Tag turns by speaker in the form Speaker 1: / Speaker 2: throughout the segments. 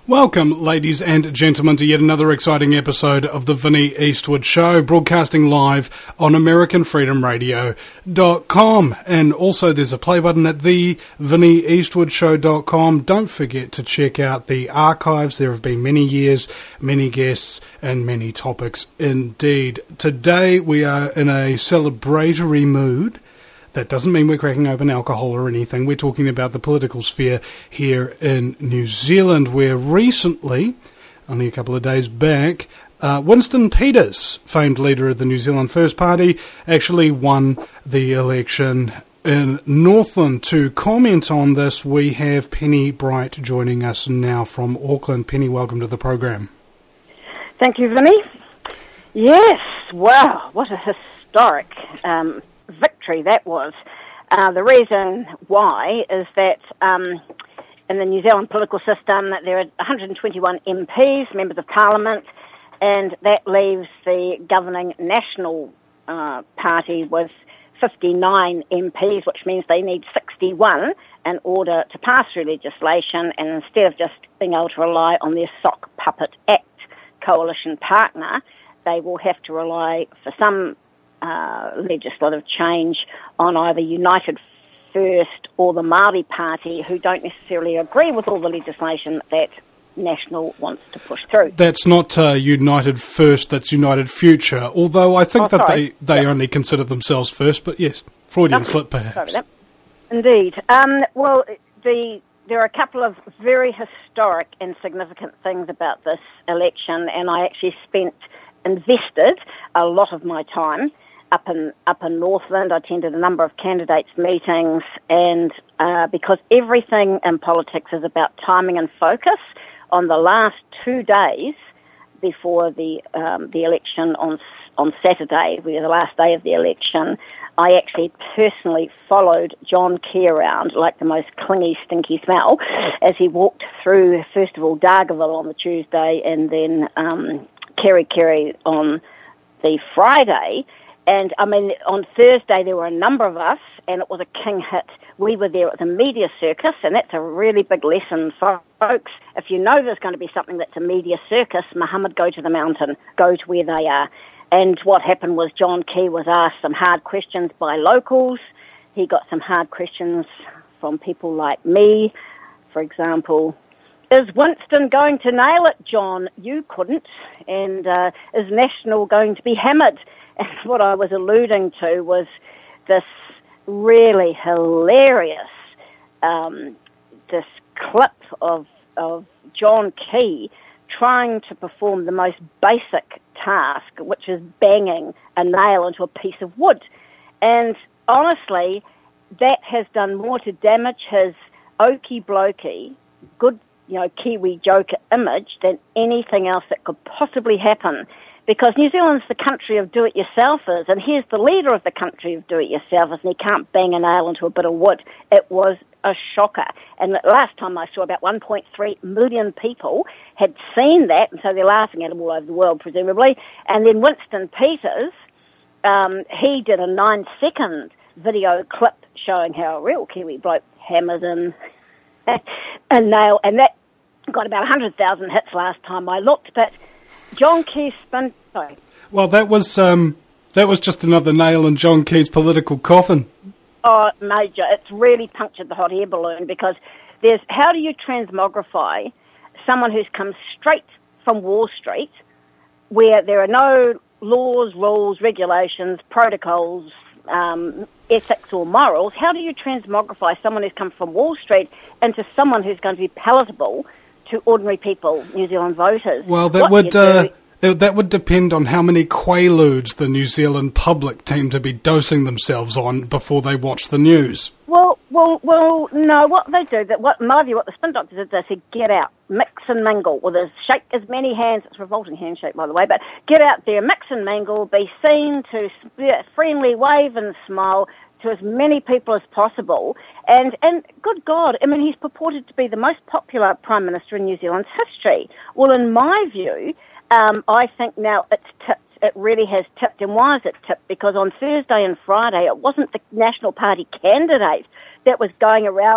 Speaker 1: Welcome, ladies and gentlemen, to yet another exciting episode of the Vinnie Eastwood Show, broadcasting live on AmericanFreedomRadio.com. And also there's a play button at thevinnieeastwoodshow.com. Don't forget to check out the archives. There have been many years, many guests, and many topics indeed. Today we are in a celebratory mood. That doesn't mean we're cracking open alcohol or anything. We're talking about the political sphere here in New Zealand, where recently, only a couple of days back, Winston Peters, famed leader of the New Zealand First Party, actually won the election in Northland. To comment on this, we have Penny Bright joining us now from Auckland. Penny, welcome to the program.
Speaker 2: Thank you, Vinnie. Yes, wow, what a historic victory that was. The reason why is that in the New Zealand political system there are 121 MPs, members of Parliament, and that leaves the governing National Party with 59 MPs, which means they need 61 in order to pass through legislation, and instead of just being able to rely on their sock puppet act coalition partner, they will have to rely for some legislative change on either United First or the Māori Party, who don't necessarily agree with all the legislation that National wants to push through.
Speaker 1: That's not United First, that's United Future, although I think they only consider themselves first, but yes, Freudian slip perhaps.
Speaker 2: Indeed. Well, there are a couple of very historic and significant things about this election, and I actually invested a lot of my time up in Northland. I attended a number of candidates' meetings, and because everything in politics is about timing and focus, on the last 2 days before the election on Saturday, the last day of the election, I actually personally followed John Key around like the most clingy, stinky smell as he walked through, first of all, Dargaville on the Tuesday and then Kerikeri on the Friday. And, I mean, on Thursday there were a number of us, and it was a king hit. We were there at the media circus, and that's a really big lesson, folks. If you know there's going to be something that's a media circus, Muhammad, go to the mountain, go to where they are. And what happened was John Key was asked some hard questions by locals. He got some hard questions from people like me. For example, is Winston going to nail it, John? You couldn't. And is National going to be hammered? And what I was alluding to was this really hilarious this clip of John Key trying to perform the most basic task, which is banging a nail into a piece of wood. And honestly, that has done more to damage his okie blokey, good, Kiwi joker image than anything else that could possibly happen. Because New Zealand's the country of do-it-yourselfers, and here's the leader of the country of do-it-yourselfers, and he can't bang a nail into a bit of wood. It was a shocker. And the last time I saw, about 1.3 million people had seen that, and so they're laughing at him all over the world, presumably. And then Winston Peters, he did a 9-second video clip showing how a real Kiwi bloke hammers in a nail, and that got about 100,000 hits last time I looked, but John Key's spin... Sorry.
Speaker 1: Well, that was just another nail in John Key's political coffin.
Speaker 2: Oh, major. It's really punctured the hot air balloon, because how do you transmogrify someone who's come straight from Wall Street, where there are no laws, rules, regulations, protocols, ethics or morals? How do you transmogrify someone who's come from Wall Street into someone who's going to be palatable to ordinary people, New Zealand voters?
Speaker 1: Well, that would depend on how many Quaaludes the New Zealand public tend to be dosing themselves on before they watch the news.
Speaker 2: Well, no, what they do, in my view, what the spin doctors did, they said, get out, mix and mingle, shake as many hands, it's a revolting handshake, by the way, but get out there, mix and mingle, be seen, to friendly wave and smile to as many people as possible. And good God, I mean, he's purported to be the most popular Prime Minister in New Zealand's history. Well, in my view, I think now it's tipped. It really has tipped. And why is it tipped? Because on Thursday and Friday, it wasn't the National Party candidate that was going around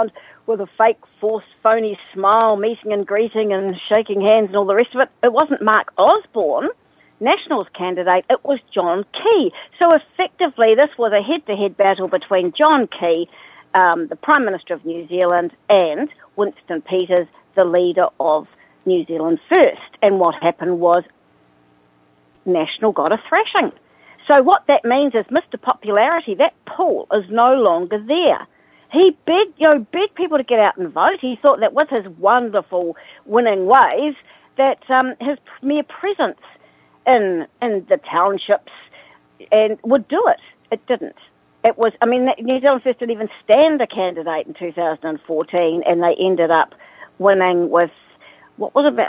Speaker 2: with a fake, forced, phony smile, meeting and greeting and shaking hands and all the rest of it. It wasn't Mark Osborne, Nationals candidate, it was John Key. So effectively this was a head-to-head battle between John Key, the Prime Minister of New Zealand, and Winston Peters, the leader of New Zealand First. And what happened was National got a thrashing. So what that means is Mr. Popularity, that pool is no longer there. He begged people to get out and vote. He thought that with his wonderful winning ways, that his mere presence in the townships and would do it. It didn't. It was, New Zealand First didn't even stand a candidate in 2014, and they ended up winning with, what was it, about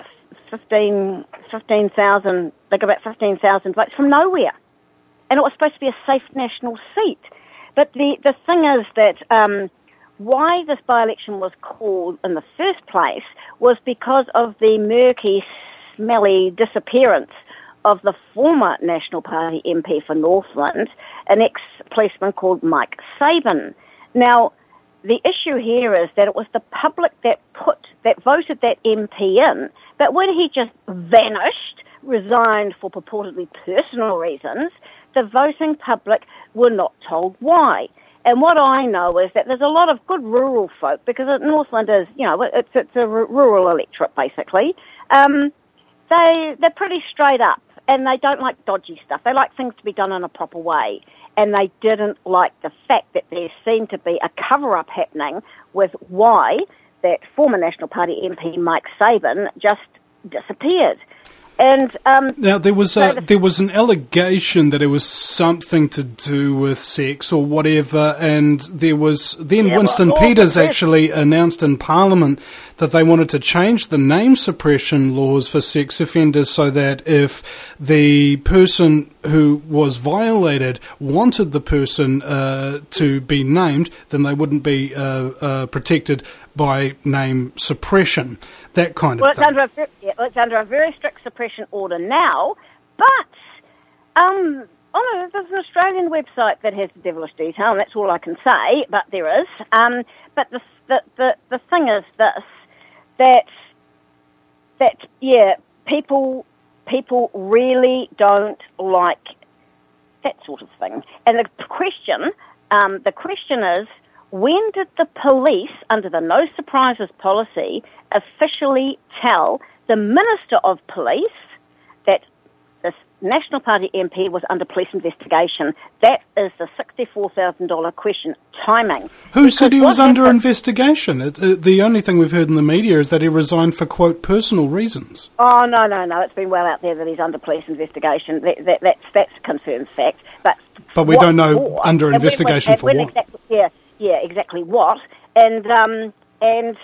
Speaker 2: 15,000, they got about 15,000 votes from nowhere. And it was supposed to be a safe National seat. But the thing is that why this by-election was called in the first place was because of the murky, smelly disappearance of the former National Party MP for Northland, an ex-policeman called Mike Sabin. Now, the issue here is that it was the public that voted that MP in, but when he just vanished, resigned for purportedly personal reasons, the voting public were not told why. And what I know is that there's a lot of good rural folk, because Northland is, it's a rural electorate basically. They're pretty straight up, and they don't like dodgy stuff. They like things to be done in a proper way. And they didn't like the fact that there seemed to be a cover-up happening with why that former National Party MP Mike Sabin just disappeared. And
Speaker 1: now there was an allegation that it was something to do with sex or whatever, and there was Winston Peters actually announced in Parliament that they wanted to change the name suppression laws for sex offenders so that if the person who was violated wanted the person to be named, then they wouldn't be protected by name suppression, that kind of thing.
Speaker 2: It's under a very strict suppression order now, but there's an Australian website that has the devilish detail, and that's all I can say, but there is. But the thing is this, that people really don't like that sort of thing. And the question is, when did the police, under the No Surprises policy, officially tell the Minister of Police that this National Party MP was under police investigation? That is the $64,000 question, timing.
Speaker 1: Who said he was under investigation? The only thing we've heard in the media is that he resigned for, quote, personal reasons.
Speaker 2: Oh, no. It's been well out there that he's under police investigation. That's confirmed fact.
Speaker 1: But we don't know under investigation for what.
Speaker 2: Yeah, exactly what. And when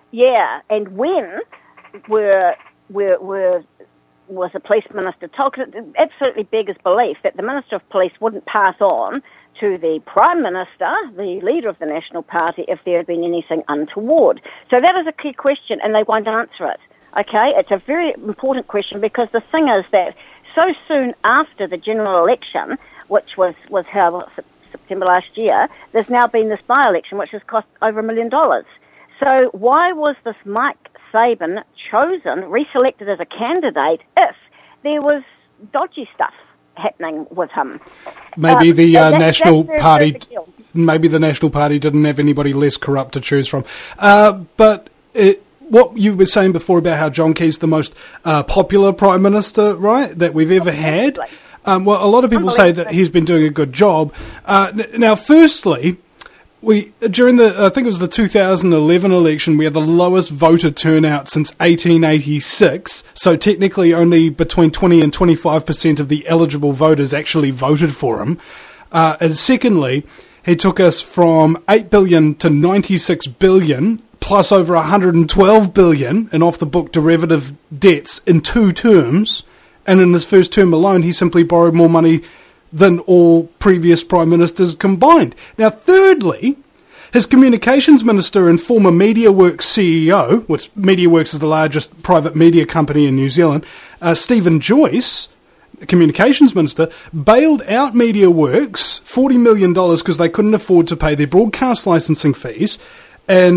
Speaker 2: was the police minister told? Because it absolutely beggars belief that the Minister of Police wouldn't pass on to the Prime Minister, the leader of the National Party, if there had been anything untoward. So that is a key question, and they won't answer it. Okay? It's a very important question, because the thing is that so soon after the general election, which was held September last year, there's now been this by-election which has cost over $1 million. So why was this Mike Sabin chosen, reselected as a candidate, if there was dodgy stuff happening with him?
Speaker 1: Maybe the National Party didn't have anybody less corrupt to choose from. But what you were saying before about how John Key's the most popular Prime Minister, right, that we've ever had. Well, a lot of people say that he's been doing a good job. Now, firstly, during I think it was the 2011 election, we had the lowest voter turnout since 1886. So technically, only between 20 and 25% of the eligible voters actually voted for him. And secondly, he took us from 8 billion to 96 billion, plus over 112 billion in off-the-book derivative debts in 2 terms. And in his first term alone, he simply borrowed more money than all previous prime ministers combined. Now, thirdly, his communications minister and former MediaWorks CEO, which MediaWorks is the largest private media company in New Zealand, Stephen Joyce, the communications minister, bailed out MediaWorks $40 million because they couldn't afford to pay their broadcast licensing fees, and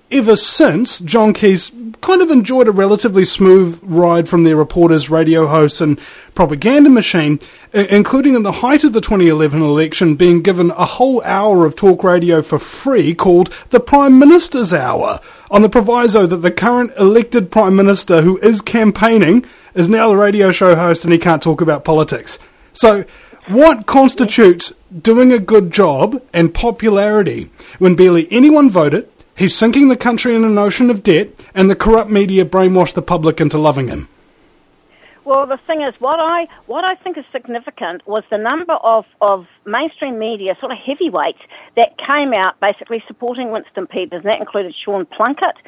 Speaker 1: ever since, John Key's kind of enjoyed a relatively smooth ride from their reporters, radio hosts and propaganda machine, including in the height of the 2011 election being given a whole hour of talk radio for free called the Prime Minister's Hour, on the proviso that the current elected Prime Minister who is campaigning is now the radio show host and he can't talk about politics. So what constitutes doing a good job and popularity when barely anyone voted? He's sinking the country in an ocean of debt, and the corrupt media brainwashed the public into loving him.
Speaker 2: Well, the thing is, what I think is significant was the number of mainstream media, sort of heavyweights, that came out basically supporting Winston Peters, and that included Sean Plunkett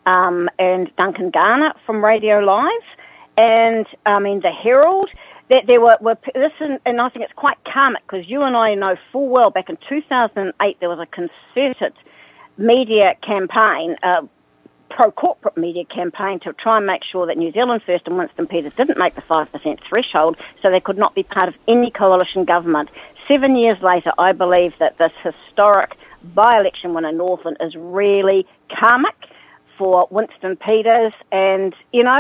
Speaker 2: and Duncan Garner from Radio Live, and the Herald. There were this, and I think it's quite karmic, because you and I know full well back in 2008 there was a concerted media campaign, pro-corporate media campaign, to try and make sure that New Zealand First and Winston Peters didn't make the 5% threshold, so they could not be part of any coalition government. 7 years later, I believe that this historic by-election win in Northland is really karmic for Winston Peters, and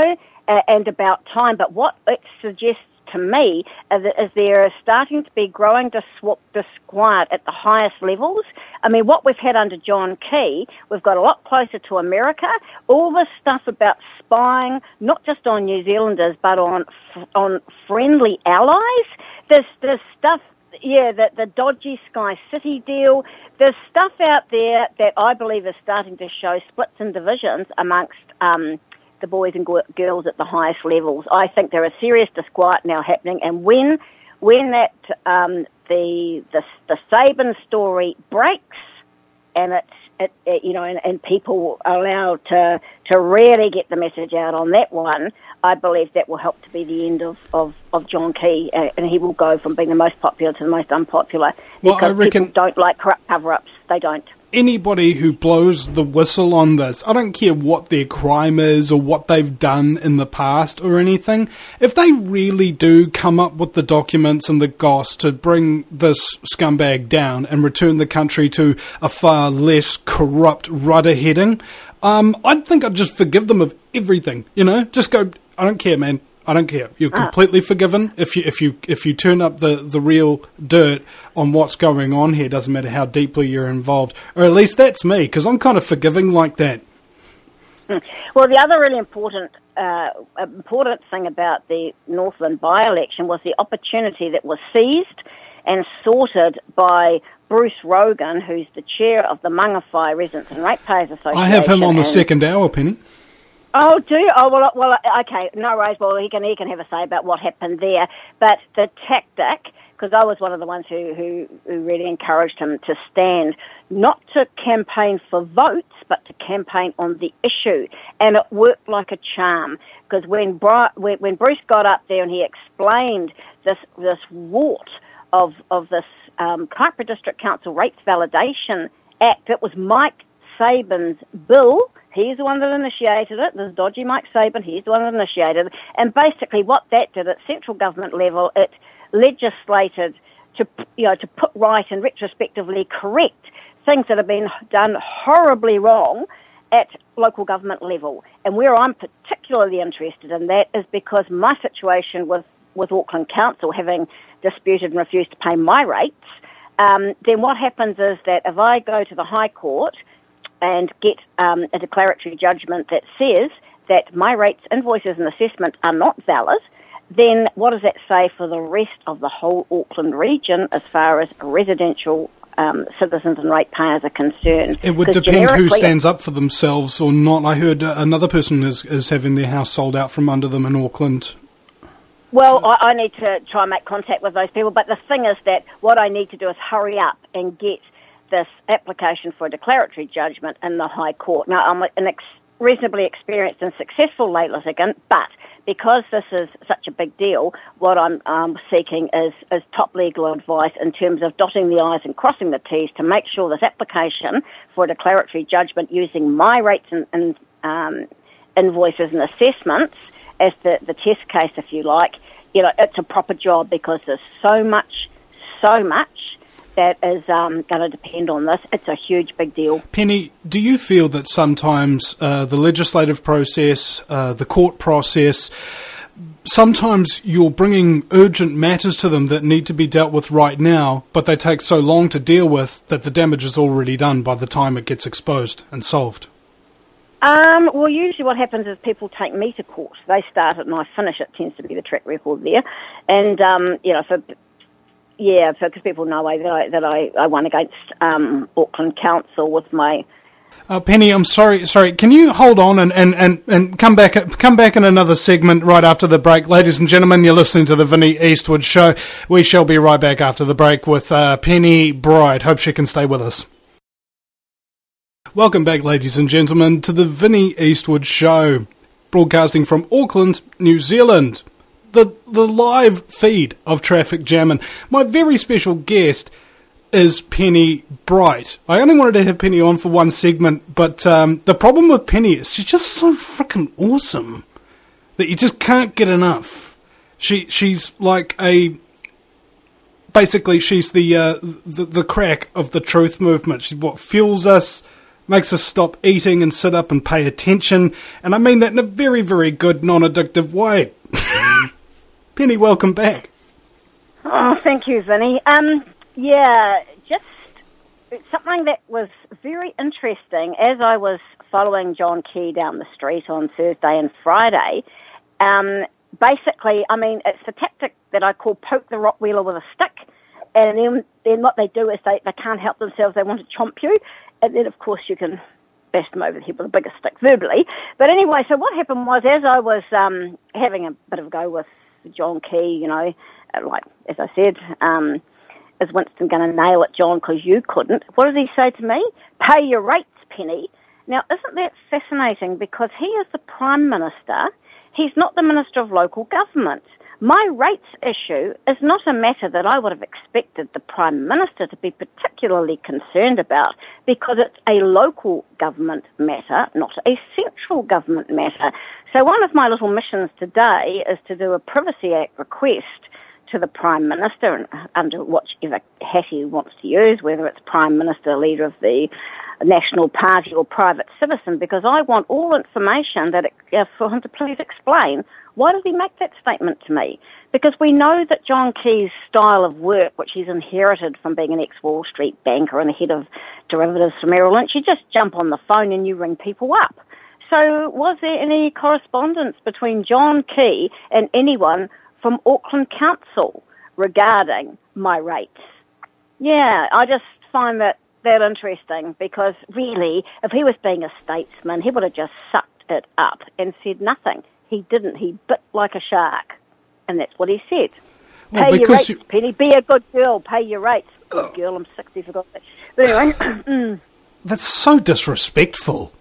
Speaker 2: and about time. But what it suggests to me is there is starting to be growing disquiet at the highest levels. I mean, what we've had under John Key, we've got a lot closer to America. All this stuff about spying, not just on New Zealanders, but on friendly allies. There's stuff, the dodgy Sky City deal. There's stuff out there that I believe is starting to show splits and divisions amongst the boys and girls at the highest levels. I think there is serious disquiet now happening, and when that the Sabin story breaks, and and people are allowed to really get the message out on that one, I believe that will help to be the end of John Key, and he will go from being the most popular to the most unpopular.
Speaker 1: Well,
Speaker 2: because
Speaker 1: I reckon
Speaker 2: people don't like corrupt cover-ups. They don't.
Speaker 1: Anybody who blows the whistle on this, I don't care what their crime is or what they've done in the past or anything, if they really do come up with the documents and the goss to bring this scumbag down and return the country to a far less corrupt rudder heading, I think I'd just forgive them of everything, just go, I don't care, man. I don't care. You're completely forgiven if you turn up the real dirt on what's going on here. Doesn't matter how deeply you're involved, or at least that's me, because I'm kind of forgiving like that.
Speaker 2: Well, the other really important thing about the Northland by-election was the opportunity that was seized and sorted by Bruce Rogan, who's the chair of the Mangawhai Residents and Ratepayers Association.
Speaker 1: I have him on the second hour, Penny.
Speaker 2: Oh, do you? Oh, well, okay, no worries. Well, he can have a say about what happened there. But the tactic, because I was one of the ones who really encouraged him to stand, not to campaign for votes, but to campaign on the issue. And it worked like a charm, because when Bruce got up there and he explained this wart of this Kaipara District Council Rates Validation Act, it was Mike Sabin's bill. He's the one that initiated it. This dodgy Mike Sabin, he's the one that initiated it. And basically what that did at central government level, it legislated to put right and retrospectively correct things that have been done horribly wrong at local government level. And where I'm particularly interested in that is because my situation with Auckland Council having disputed and refused to pay my rates, then what happens is that if I go to the High Court and get a declaratory judgment that says that my rates, invoices and assessment are not valid, then what does that say for the rest of the whole Auckland region as far as residential citizens and ratepayers are concerned?
Speaker 1: It would depend who stands up for themselves or not. I heard another person is having their house sold out from under them in Auckland.
Speaker 2: Well, I need to try and make contact with those people, but the thing is that what I need to do is hurry up and get this application for a declaratory judgment in the High Court. Now, I'm an reasonably experienced and successful late litigant, but because this is such a big deal, what I'm seeking is top legal advice in terms of dotting the I's and crossing the T's to make sure this application for a declaratory judgment using my rates and invoices and assessments as the test case, if you like, it's a proper job, because there's so much that is going to depend on this. It's a huge, big deal.
Speaker 1: Penny, do you feel that sometimes the legislative process, the court process, sometimes you're bringing urgent matters to them that need to be dealt with right now, but they take so long to deal with that the damage is already done by the time it gets exposed and solved?
Speaker 2: Well, usually what happens is people take me to court. They start it and I finish it, tends to be the track record there. And, because people know that I won against Auckland Council with my...
Speaker 1: Penny, I'm sorry. Can you hold on and come back in another segment right after the break? Ladies and gentlemen, you're listening to the Vinnie Eastwood Show. We shall be right back after the break with Penny Bright. Hope she can stay with us. Welcome back, ladies and gentlemen, to the Vinnie Eastwood Show, broadcasting from Auckland, New Zealand. The live feed of Traffic Jammin'. My very special guest is Penny Bright. I only wanted to have Penny on for one segment, but the problem with Penny is she's just so freaking awesome that you just can't get enough. She's like basically she's the crack of the truth movement. She's what fuels us, makes us stop eating and sit up and pay attention, and I mean that in a very, very good, non-addictive way. Penny, welcome back.
Speaker 2: Oh, thank you, Vinny. Just something that was very interesting as I was following John Key down the street on Thursday and Friday. Basically, I mean, it's the tactic that I call poke the Rottweiler with a stick, and then what they do is they can't help themselves, they want to chomp you, and then, of course, you can bash them over the head with a bigger stick verbally. But anyway, so what happened was, as I was having a bit of a go with John Key, like, as I said, is Winston going to nail it, John, because you couldn't? What did he say to me? Pay your rates, Penny. Now, isn't that fascinating? Because he is the Prime Minister. He's not the Minister of Local Government. My rates issue is not a matter that I would have expected the Prime Minister to be particularly concerned about, because it's a local government matter, not a central government matter. So one of my little missions today is to do a Privacy Act request to the Prime Minister, and under whichever hat he wants to use, whether it's Prime Minister, leader of the National Party or private citizen, because I want all information that for him to please explain why did he make that statement to me. Because we know that John Key's style of work, which he's inherited from being an ex-Wall Street banker and the head of derivatives for Merrill Lynch, you just jump on the phone and you ring people up. So was there any correspondence between John Key and anyone from Auckland Council regarding my rates? Yeah, I just find that interesting, because really, if he was being a statesman, he would have just sucked it up and said nothing. He didn't. He bit like a shark, and that's what he said. Well, pay your rates, Penny. Be a good girl. Pay your rates. Good girl, I'm 60, forgot that. But anyway.
Speaker 1: That's so disrespectful.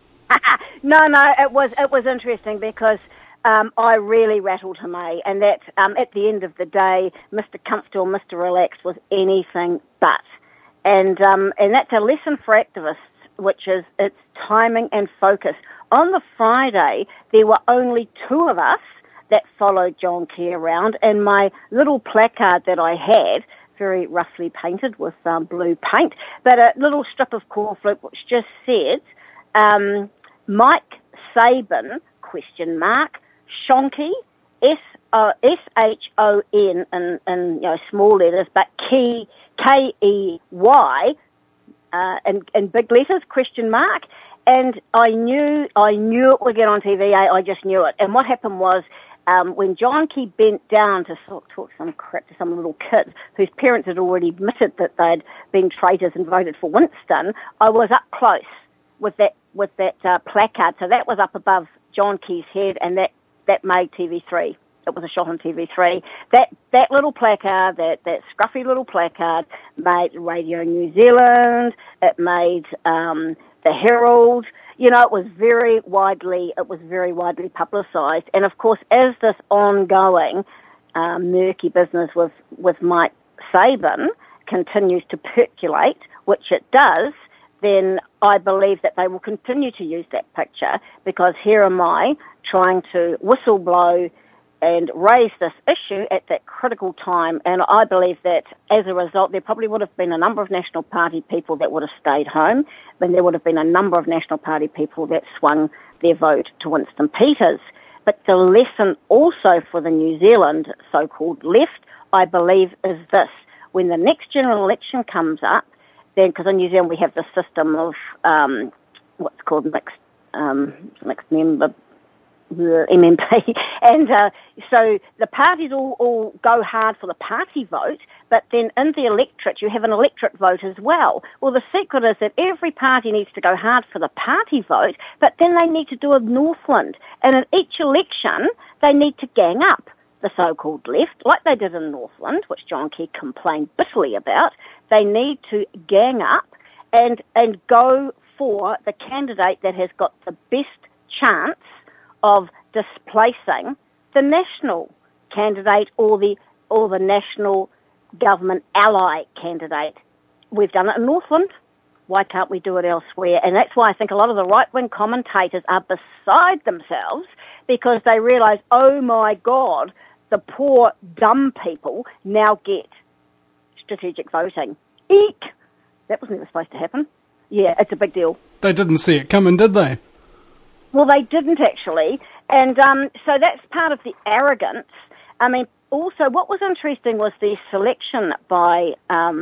Speaker 2: No, it was interesting, because I really rattled him, and that at the end of the day, Mr. Comfortable, Mr. Relaxed was anything but. And that's a lesson for activists, which is it's timing and focus. On the Friday, there were only two of us that followed John Key around, and my little placard that I had, very roughly painted with blue paint, but a little strip of cornflake which just said, Mike Sabin, ? Shonky, S-H-O-N in small letters, but Key, K-E-Y, in big letters, ? And I knew it would get on TV. I just knew it. And what happened was, when John Key bent down to talk some crap to some little kids whose parents had already admitted that they'd been traitors and voted for Winston, I was up close with that placard. So that was up above John Key's head, and that made TV3. It was a shot on TV3. That little placard, that scruffy little placard, made Radio New Zealand. It made the Herald. It was very widely publicised. And of course, as this ongoing murky business with Mike Sabin continues to percolate, which it does, then I believe that they will continue to use that picture, because here am I trying to whistle blow and raised this issue at that critical time, and I believe that as a result there probably would have been a number of National Party people that would have stayed home, then there would have been a number of National Party people that swung their vote to Winston Peters. But the lesson also for the New Zealand so-called left, I believe, is this. When the next general election comes up, then, because in New Zealand we have the system of what's called mixed member, the MMP, and so the parties all go hard for the party vote, but then in the electorate you have an electorate vote as well. Well, the secret is that every party needs to go hard for the party vote, but then they need to do a Northland, and in each election they need to gang up the so-called left, like they did in Northland, which John Key complained bitterly about. They need to gang up and go for the candidate that has got the best chance of displacing the national candidate or the national government ally candidate. We've done it in Northland. Why can't we do it elsewhere? And that's why I think a lot of the right-wing commentators are beside themselves, because they realise, oh my God, the poor dumb people now get strategic voting. Eek! That was never supposed to happen. Yeah, it's a big deal.
Speaker 1: They didn't see it coming, did they?
Speaker 2: Well, they didn't actually, and so that's part of the arrogance. I mean, also what was interesting was the selection by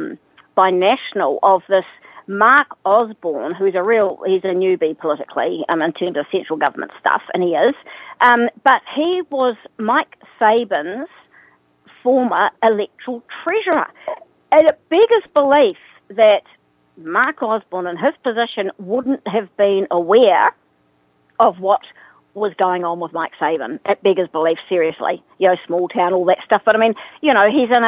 Speaker 2: National of this Mark Osborne, he's a newbie politically in terms of central government stuff, and he is, but he was Mike Sabin's former electoral treasurer, and it beggars belief that Mark Osborne in his position wouldn't have been aware of what was going on with Mike Sabin. It beggars belief, seriously. Small town, all that stuff. But I mean, he's in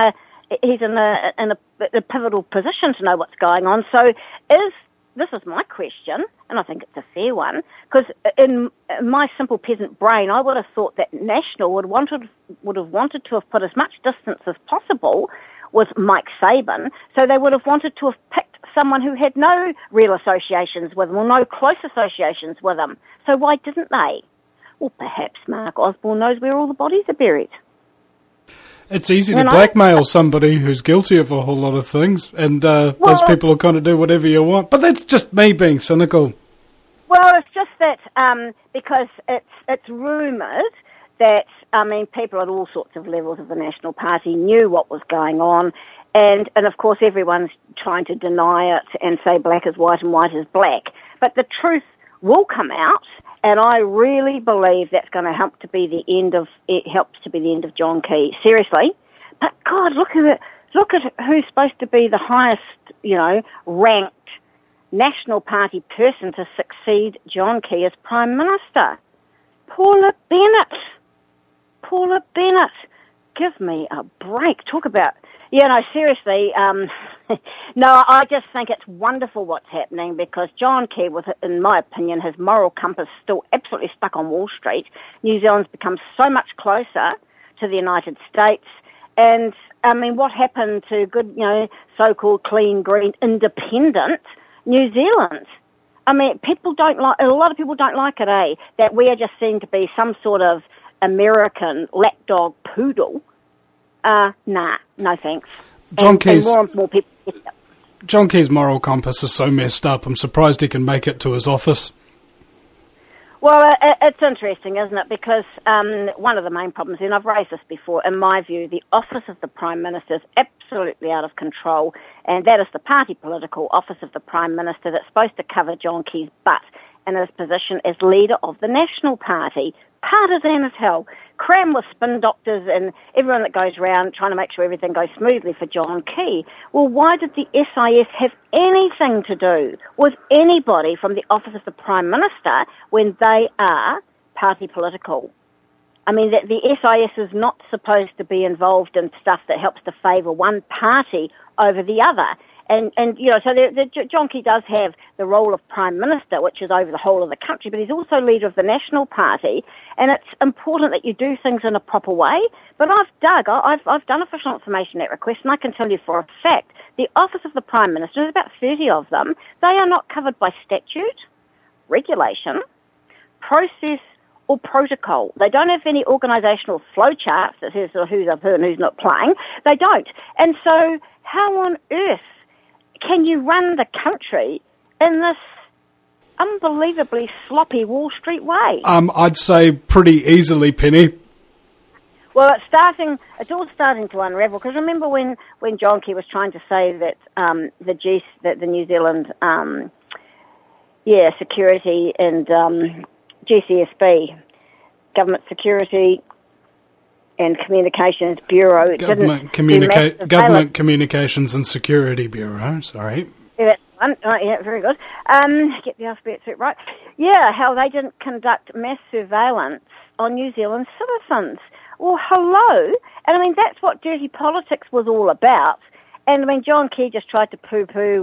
Speaker 2: a pivotal position to know what's going on. So this is my question, and I think it's a fair one, because in my simple peasant brain, I would have thought that National would have wanted to have put as much distance as possible with Mike Sabin, so they would have wanted to have picked someone who had no real associations with him or no close associations with him. So why didn't they? Well, perhaps Mark Osborne knows where all the bodies are buried.
Speaker 1: It's easy to blackmail somebody who's guilty of a whole lot of things, and those people will kind of do whatever you want. But that's just me being cynical.
Speaker 2: Well, it's just that because it's rumoured that, people at all sorts of levels of the National Party knew what was going on, and of course everyone's trying to deny it and say black is white and white is black. But the truth will come out, and I really believe that's going to helps to be the end of John Key. Seriously. But God, look at who's supposed to be the highest, ranked National Party person to succeed John Key as Prime Minister. Paula Bennett. Give me a break. Talk about... seriously, no, I just think it's wonderful what's happening, because John Key, in my opinion, his moral compass still absolutely stuck on Wall Street. New Zealand's become so much closer to the United States, and, what happened to good, so-called clean, green, independent New Zealand? a lot of people don't like it, that we are just seen to be some sort of American lapdog poodle. Nah, no thanks.
Speaker 1: John Key's
Speaker 2: more
Speaker 1: moral compass is so messed up, I'm surprised he can make it to his office.
Speaker 2: Well, it's interesting, isn't it? Because one of the main problems, and I've raised this before, in my view, the office of the Prime Minister is absolutely out of control, and that is the party political office of the Prime Minister that's supposed to cover John Key's butt in his position as leader of the National Party. Partisan as hell, crammed with spin doctors and everyone that goes around trying to make sure everything goes smoothly for John Key. Well, why did the SIS have anything to do with anybody from the office of the Prime Minister when they are party political? I mean, the SIS is not supposed to be involved in stuff that helps to favour one party over the other. And so John Key does have the role of Prime Minister, which is over the whole of the country, but he's also leader of the National Party, and it's important that you do things in a proper way. But I've done official information at request, and I can tell you for a fact, the Office of the Prime Minister, there's about 30 of them, they are not covered by statute, regulation, process, or protocol. They don't have any organisational flowcharts that says who's up here and who's not playing. They don't. And so how on earth can you run the country in this unbelievably sloppy Wall Street way?
Speaker 1: I'd say pretty easily, Penny.
Speaker 2: Well, it's all starting to unravel, because remember when John Key was trying to say that the New Zealand security and GCSB, Government Security and Communications Bureau,
Speaker 1: Government Communications and Security Bureau, sorry.
Speaker 2: Yeah, very good. Get the alphabet right. Yeah, how they didn't conduct mass surveillance on New Zealand citizens. Well, hello. And I mean, that's what dirty politics was all about. And I mean, John Key just tried to poo-poo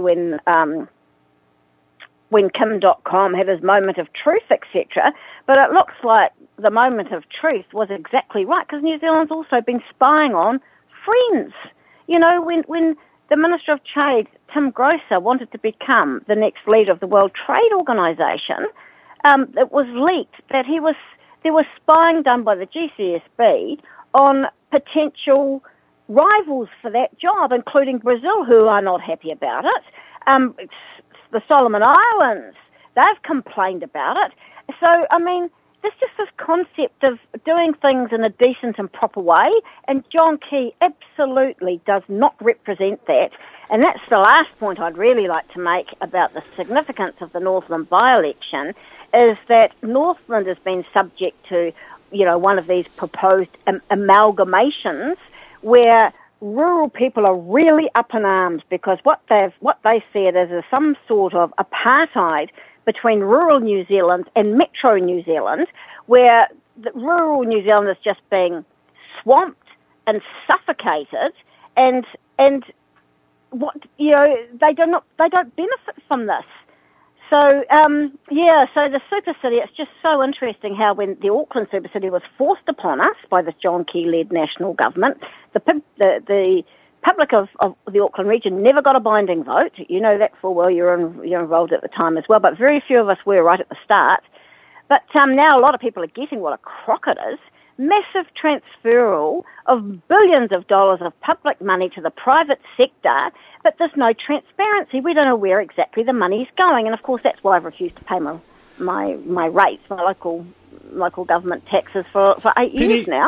Speaker 2: when Kim.com had his moment of truth, etc. But it looks like the moment of truth was exactly right, because New Zealand's also been spying on friends. You know, when the Minister of Trade, Tim Grosser, wanted to become the next leader of the World Trade Organisation, it was leaked that there was spying done by the GCSB on potential rivals for that job, including Brazil, who are not happy about it. The Solomon Islands, they've complained about it. So, I mean, there's just this concept of doing things in a decent and proper way, and John Key absolutely does not represent that. And that's the last point I'd really like to make about the significance of the Northland by-election, is that Northland has been subject to, you know, one of these proposed amalgamations where rural people are really up in arms, because what they see it as some sort of apartheid between rural New Zealand and metro New Zealand, where the rural New Zealand is just being swamped and suffocated, and what, you know, they don't benefit from this. So, so the super city, it's just so interesting how when the Auckland super city was forced upon us by the John Key-led national government, the public of the Auckland region never got a binding vote. You know that full well. You're involved at the time as well, but very few of us were right at the start. But now a lot of people are getting what a crock it is. Massive transferal of billions of dollars of public money to the private sector, but there's no transparency. We don't know where exactly the money's going, and of course that's why I've refused to pay my rates, my local government taxes for 8 years now.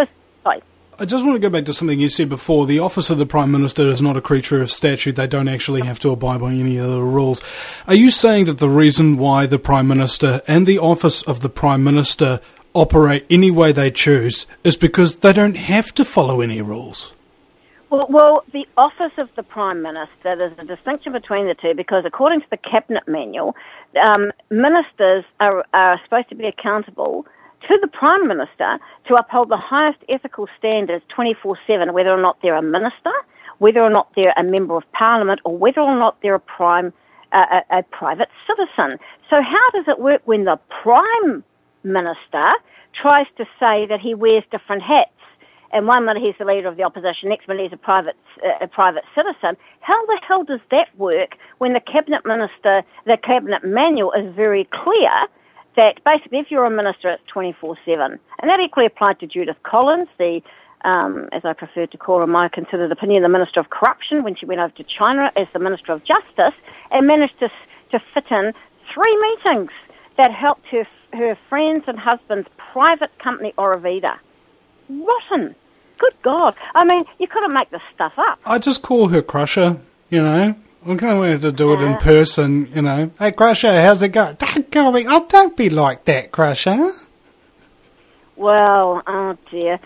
Speaker 1: I just want to go back to something you said before. The office of the Prime Minister is not a creature of statute. They don't actually have to abide by any of the rules. Are you saying that the reason why the Prime Minister and the office of the Prime Minister operate any way they choose is because they don't have to follow any rules?
Speaker 2: Well, the office of the Prime Minister, there's a distinction between the two, because according to the Cabinet Manual, ministers are supposed to be accountable to the Prime Minister to uphold the highest ethical standards 24/7, whether or not they're a minister, whether or not they're a member of Parliament, or whether or not they're a private citizen. So how does it work when the Prime Minister tries to say that he wears different hats? And one minute he's the leader of the opposition, next minute he's a private citizen. How the hell does that work when the Cabinet Manual is very clear that basically if you're a minister, it's 24/7. And that equally applied to Judith Collins, the, as I prefer to call her, my considered opinion, the Minister of Corruption, when she went over to China as the Minister of Justice, and managed to fit in 3 meetings that helped her friends and husband's private company, Aurovita. Rotten. Good God. I mean, you couldn't make this stuff up.
Speaker 1: I just call her Crusher, you know. I'm going to do it in person, you know. Hey, Crusher, how's it going? Don't be like that, Crusher.
Speaker 2: Well, oh dear.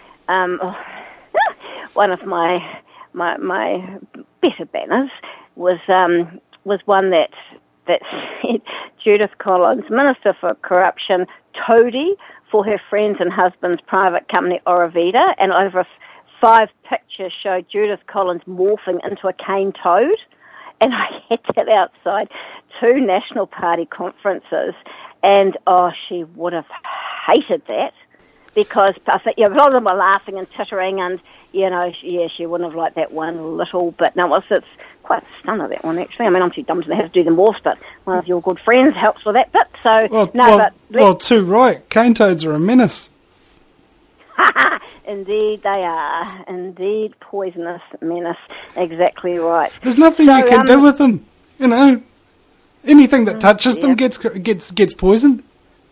Speaker 2: One of my better banners was one that said Judith Collins, Minister for Corruption, toady for her friends and husband's private company, Aurovita, and over 5 pictures showed Judith Collins morphing into a cane toad. And I had that outside 2 National Party conferences, and she would have hated that, because I think a lot of them were laughing and tittering, and she wouldn't have liked that one little bit. Now, it's quite a stunner, that one, actually. I mean, I'm too dumb to know how to do the morphs, but one of your good friends helps with that bit. So,
Speaker 1: too right. Cane toads are a menace.
Speaker 2: Indeed they are. Indeed, poisonous menace. Exactly right.
Speaker 1: There's nothing you can do with them, you know. Anything that touches them gets poisoned.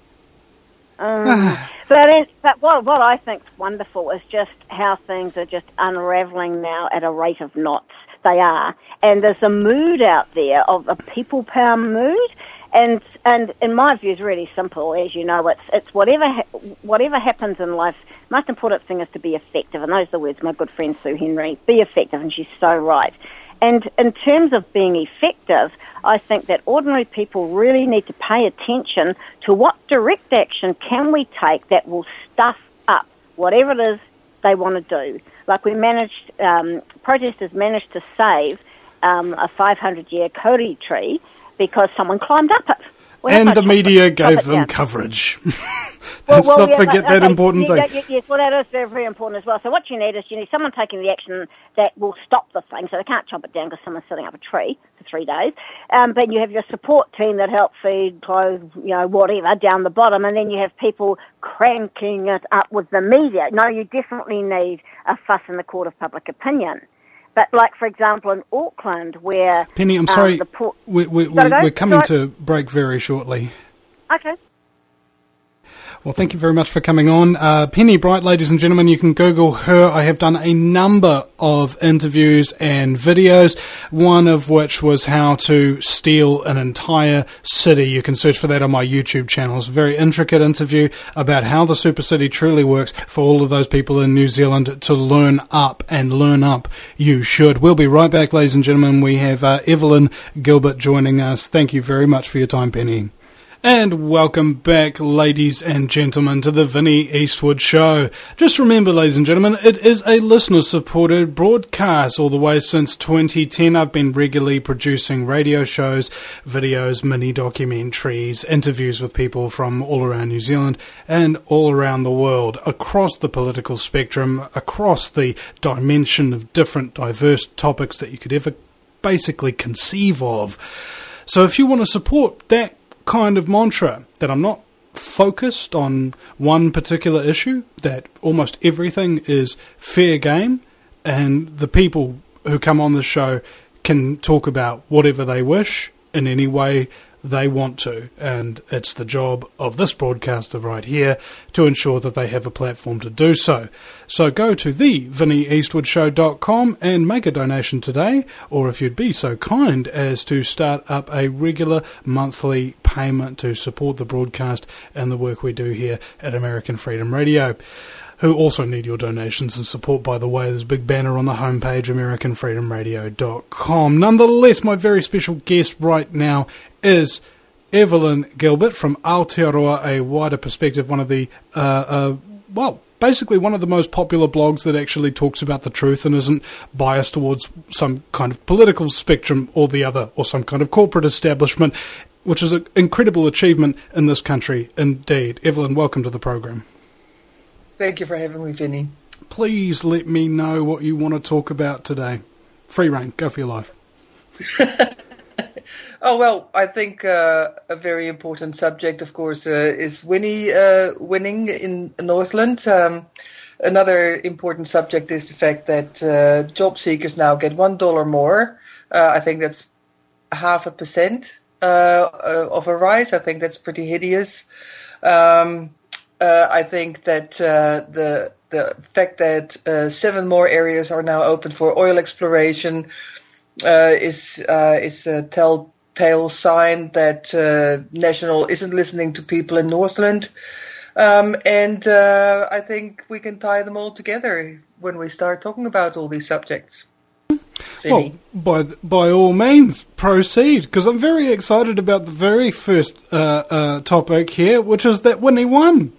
Speaker 2: But what I think's wonderful is just how things are just unravelling now at a rate of knots. They are. And there's a mood out there of a people power mood. And in my view, it's really simple. As you know, it's whatever happens in life, most important thing is to be effective. And those are the words of my good friend Sue Henry. Be effective, and she's so right. And in terms of being effective, I think that ordinary people really need to pay attention to what direct action can we take that will stuff up whatever it is they want to do. Like protesters managed to save a 500-year kauri tree because someone climbed up it.
Speaker 1: And the media gave them coverage. Let's not forget that important thing.
Speaker 2: Yes, well, that is very, very important as well. So what you need is someone taking the action that will stop the thing, so they can't chop it down because someone's setting up a tree for 3 days. But you have your support team that help feed, clothe, whatever, down the bottom, and then you have people cranking it up with the media. No, you definitely need a fuss in the court of public opinion. But like, for example, in Auckland, where...
Speaker 1: Penny, I'm sorry, we're coming to break very shortly.
Speaker 2: Okay.
Speaker 1: Well, thank you very much for coming on. Penny Bright, ladies and gentlemen, you can Google her. I have done a number of interviews and videos, one of which was how to steal an entire city. You can search for that on my YouTube channel. It's a very intricate interview about how the super city truly works for all of those people in New Zealand to learn up, and learn up you should. We'll be right back, ladies and gentlemen. We have Evelyn Gilbert joining us. Thank you very much for your time, Penny. And welcome back, ladies and gentlemen, to the Vinnie Eastwood Show. Just remember, ladies and gentlemen, it is a listener-supported broadcast. All the way since 2010, I've been regularly producing radio shows, videos, mini-documentaries, interviews with people from all around New Zealand and all around the world, across the political spectrum, across the dimension of different diverse topics that you could ever basically conceive of. So if you want to support that kind of mantra, that I'm not focused on one particular issue, that almost everything is fair game, and the people who come on the show can talk about whatever they wish in any way they want to, and it's the job of this broadcaster right here to ensure that they have a platform to do so. So go to thevinnieeastwoodshow.com and make a donation today, or if you'd be so kind as to start up a regular monthly payment to support the broadcast and the work we do here at American Freedom Radio, who also need your donations and support, by the way. There's a big banner on the homepage, AmericanFreedomRadio.com. Nonetheless, my very special guest right now is Evelyn Gilbert from Aotearoa, A Wider Perspective, one of the, basically one of the most popular blogs that actually talks about the truth and isn't biased towards some kind of political spectrum or the other, or some kind of corporate establishment, which is an incredible achievement in this country indeed. Evelyn, welcome to the program.
Speaker 3: Thank you for having me, Vinny.
Speaker 1: Please let me know what you want to talk about today. Free reign, go for your life.
Speaker 3: Oh, well, I think a very important subject, of course, is Winnie winning in Northland. Another important subject is the fact that job seekers now get $1 more. I think that's 0.5% of a rise. I think that's pretty hideous. I think that the fact that 7 more areas are now open for oil exploration is a telltale sign that National isn't listening to people in Northland. And I think we can tie them all together when we start talking about all these subjects. Vinny.
Speaker 1: Well, by all means, proceed, because I'm very excited about the very first topic here, which is that Winnie won.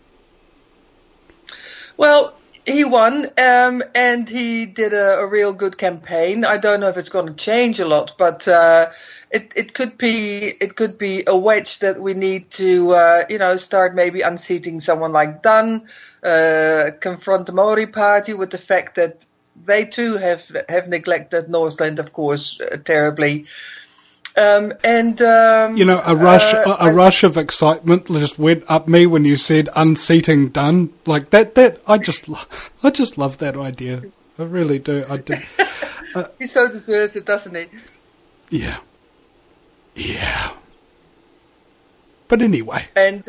Speaker 3: Well, he won, and he did a real good campaign. I don't know if it's going to change a lot, but it could be a wedge that we need to start maybe unseating someone like Dunn, confront the Maori Party with the fact that they too have neglected Northland, of course, terribly. A
Speaker 1: rush of excitement just went up me when you said unseating done. Like that I just love that idea. I really do. I do.
Speaker 3: He so deserves it, doesn't he?
Speaker 1: Yeah. But anyway.
Speaker 3: And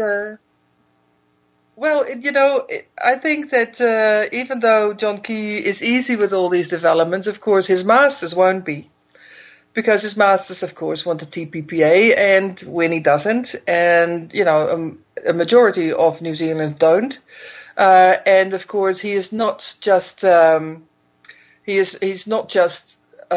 Speaker 3: I think that even though John Key is easy with all these developments, of course his masters won't be. Because his masters, of course, want the TPPA, and Winnie doesn't, and a majority of New Zealanders don't. And of course, he is not just. He's not just.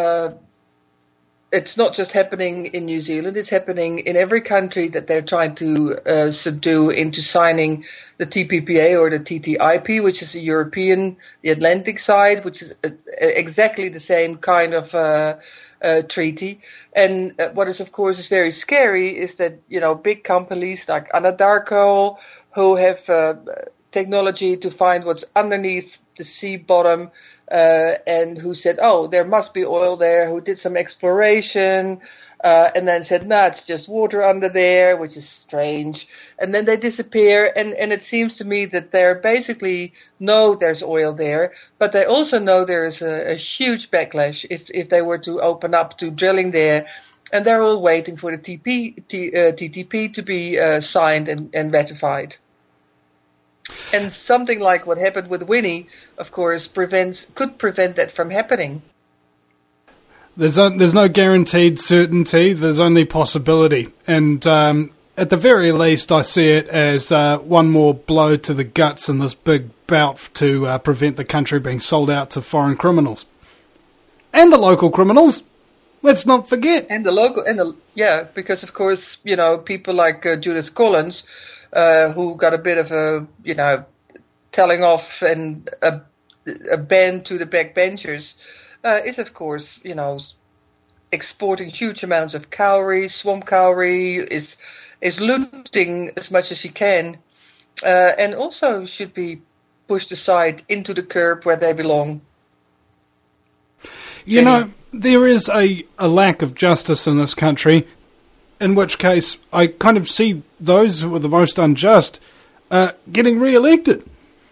Speaker 3: It's not just happening in New Zealand. It's happening in every country that they're trying to subdue into signing the TPPA or the TTIP, which is the European, the Atlantic side, which is exactly the same kind of. Treaty. And what is, of course, is very scary is that, big companies like Anadarko, who have technology to find what's underneath the sea bottom, and who said, oh, there must be oil there, who did some exploration, and then said, no, it's just water under there, which is strange. And then they disappear, and it seems to me that they basically know there's oil there, but they also know there is a huge backlash if they were to open up to drilling there, and they're all waiting for the TTP to be signed and ratified. And something like what happened with Winnie, of course, could prevent that from happening.
Speaker 1: There's no guaranteed certainty. There's only possibility, and at the very least, I see it as one more blow to the guts in this big bout to prevent the country being sold out to foreign criminals and the local criminals. Let's not forget. Because of course, people like Judith Collins, who got a bit of a telling off and a ban to the backbenchers. Is of course, exporting huge amounts of cowrie, swamp cowrie, is looting as much as she can, and also should be pushed aside into the curb where they belong. There is a lack of justice in this country, in which case I kind of see those who are the most unjust getting re-elected.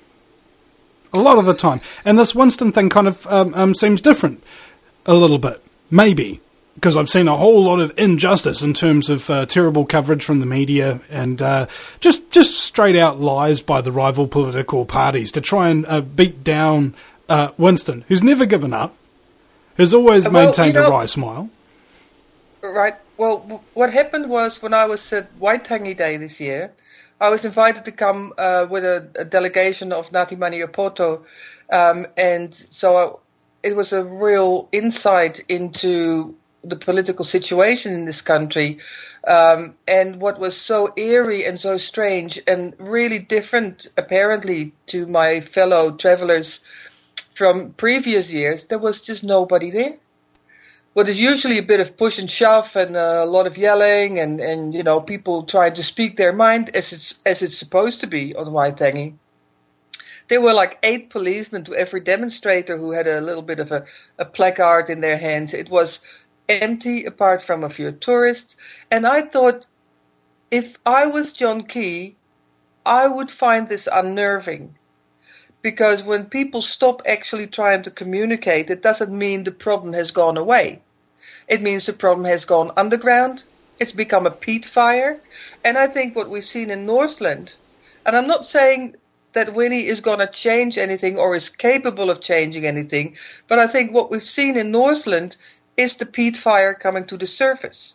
Speaker 1: A lot of the time. And this Winston thing kind of seems different a little bit. Maybe. Because I've seen a whole lot of injustice in terms of terrible coverage from the media and just straight out lies by the rival political parties to try and beat down Winston, who's never given up, who's always maintained a wry smile.
Speaker 3: Right. Well, what happened was when I was at Waitangi Day this year, I was invited to come with a delegation of Ngāti Maniapoto, and so it was a real insight into the political situation in this country, and what was so eerie and so strange and really different, apparently, to my fellow travelers from previous years, there was just nobody there. What is usually a bit of push and shove and a lot of yelling and people trying to speak their mind as it's supposed to be on Waitangi. There were like 8 policemen to every demonstrator who had a little bit of a placard in their hands. It was empty apart from a few tourists. And I thought, if I was John Key, I would find this unnerving. Because when people stop actually trying to communicate, it doesn't mean the problem has gone away. It means the problem has gone underground. It's become a peat fire. And I think what we've seen in Northland, and I'm not saying that Winnie is going to change anything or is capable of changing anything, but I think what we've seen in Northland is the peat fire coming to the surface.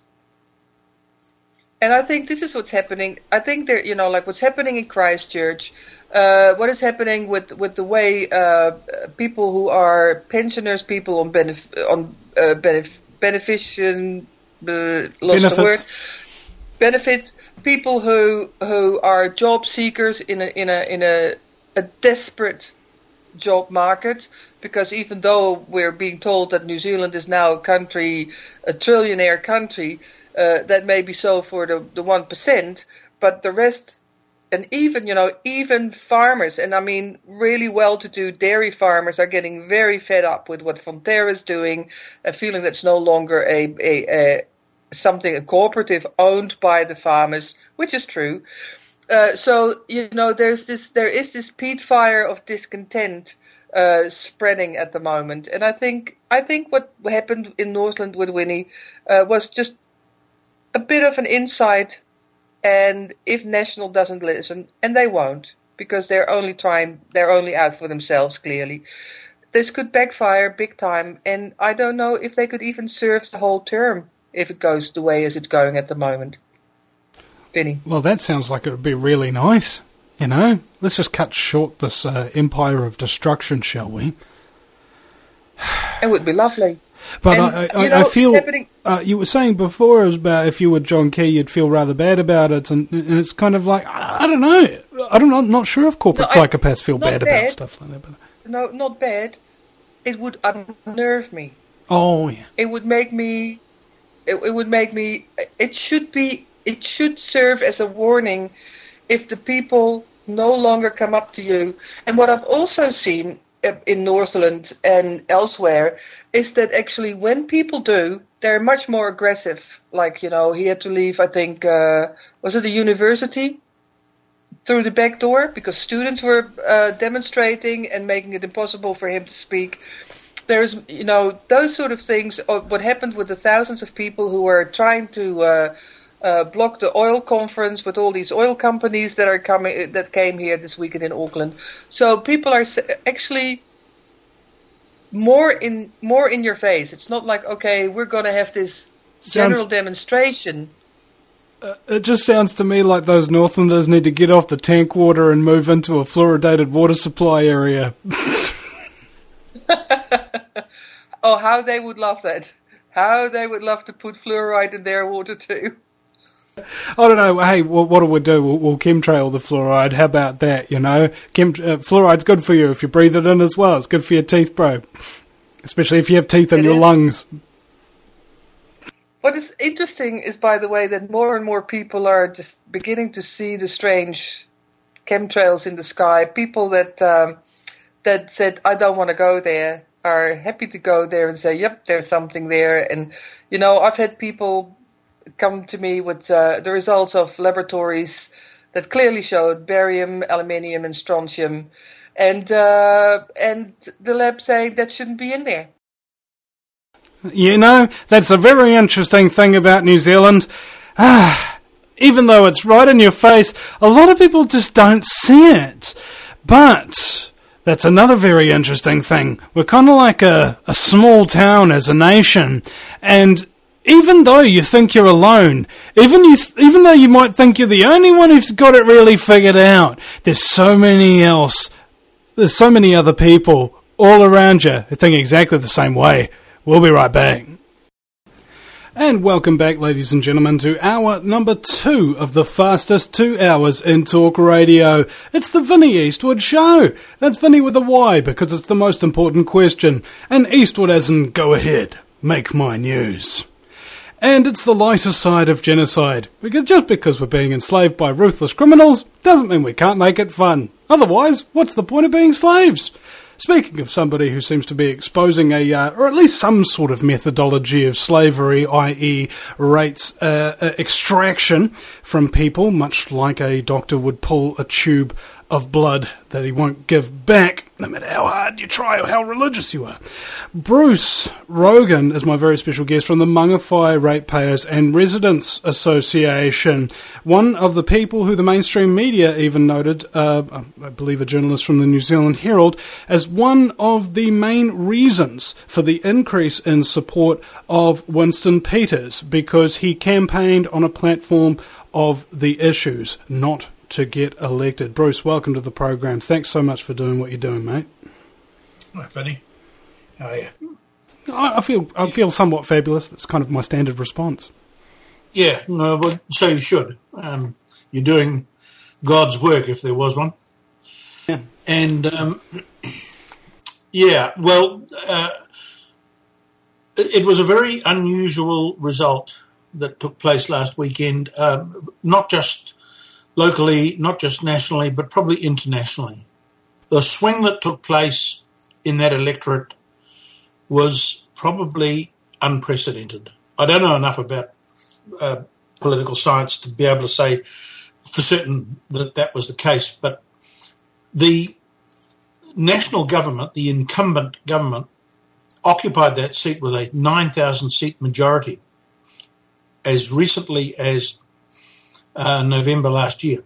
Speaker 3: And I think this is what's happening. I think there, like what's happening in Christchurch, what is happening with the way people who are pensioners, people on benefits, people who are job seekers in a desperate job market, because even though we're being told that New Zealand is now a trillionaire country, that may be so for the 1%, but the rest And even farmers, and I mean really well-to-do dairy farmers, are getting very fed up with what Fonterra is doing, a feeling that's no longer a cooperative owned by the farmers, which is true. So there is this peat fire of discontent spreading at the moment, and I think what happened in Northland with Winnie was just a bit of an insight. And if National doesn't listen, and they won't, because they're only out for themselves, clearly, this could backfire big time. And I don't know if they could even serve the whole term if it goes the way as it's going at the moment. Vinny?
Speaker 1: Well, that sounds like it would be really nice, Let's just cut short this empire of destruction, shall we?
Speaker 3: It would be lovely.
Speaker 1: But I feel you were saying before about if you were John Key, you'd feel rather bad about it, and it's kind of like I don't know. I'm not sure if corporate psychopaths feel bad about stuff like that. But.
Speaker 3: No, not bad. It would unnerve me.
Speaker 1: Oh yeah.
Speaker 3: It would make me. It would make me. It should serve as a warning if the people no longer come up to you. And what I've also seen in Northland and elsewhere is that actually when people do, they're much more aggressive. Like, he had to leave, I think, was it a university? Through the back door because students were demonstrating and making it impossible for him to speak. There's, those sort of things. What happened with the thousands of people who were trying to block the oil conference with all these oil companies that came here this weekend in Auckland. So people are actually more in your face. It's not like, okay, we're going to have this general demonstration.
Speaker 1: It just sounds to me like those Northlanders need to get off the tank water and move into a fluoridated water supply area.
Speaker 3: Oh, how they would love that. How they would love to put fluoride in their water too.
Speaker 1: I don't know. Hey, what do we do? We'll chemtrail the fluoride. How about that, fluoride's good for you if you breathe it in as well. It's good for your teeth, bro. Especially if you have teeth in your lungs.
Speaker 3: What is interesting is, by the way, that more and more people are just beginning to see the strange chemtrails in the sky. People that said, I don't want to go there, are happy to go there and say, yep, there's something there. And, I've had people come to me with the results of laboratories that clearly showed barium, aluminium, and strontium, and the lab saying that shouldn't be in there.
Speaker 1: That's a very interesting thing about New Zealand. Even though it's right in your face, a lot of people just don't see it. But that's another very interesting thing. We're kind of like a small town as a nation, and even though you think you're alone, even though you might think you're the only one who's got it really figured out, there's so many other people all around you who think exactly the same way. We'll be right back. And welcome back, ladies and gentlemen, to hour number 2 of the fastest 2 hours in talk radio. It's the Vinnie Eastwood Show. That's Vinnie with a Y because it's the most important question. And Eastwood as in go ahead, make my news. And it's the lighter side of genocide, because just because we're being enslaved by ruthless criminals doesn't mean we can't make it fun. Otherwise, what's the point of being slaves? Speaking of somebody who seems to be exposing or at least some sort of methodology of slavery, i.e. rates extraction from people, much like a doctor would pull a tube of blood that he won't give back, no matter how hard you try or how religious you are. Bruce Rogan is my very special guest from the Mangawhai Ratepayers and Residents Association, one of the people who the mainstream media even noted, I believe a journalist from the New Zealand Herald, as one of the main reasons for the increase in support of Winston Peters, because he campaigned on a platform of the issues, not to get elected. Bruce, welcome to the program. Thanks so much for doing what you're doing, mate.
Speaker 4: Hi, Vinny. How are you?
Speaker 1: I feel somewhat fabulous. That's kind of my standard response.
Speaker 4: Yeah, no, but so you should. You're doing God's work, if there was one.
Speaker 1: Yeah.
Speaker 4: And it was a very unusual result that took place last weekend. Not just locally, not just nationally, but probably internationally. The swing that took place in that electorate was probably unprecedented. I don't know enough about political science to be able to say for certain that that was the case, but the national government, the incumbent government, occupied that seat with a 9,000 seat majority as recently as November last year.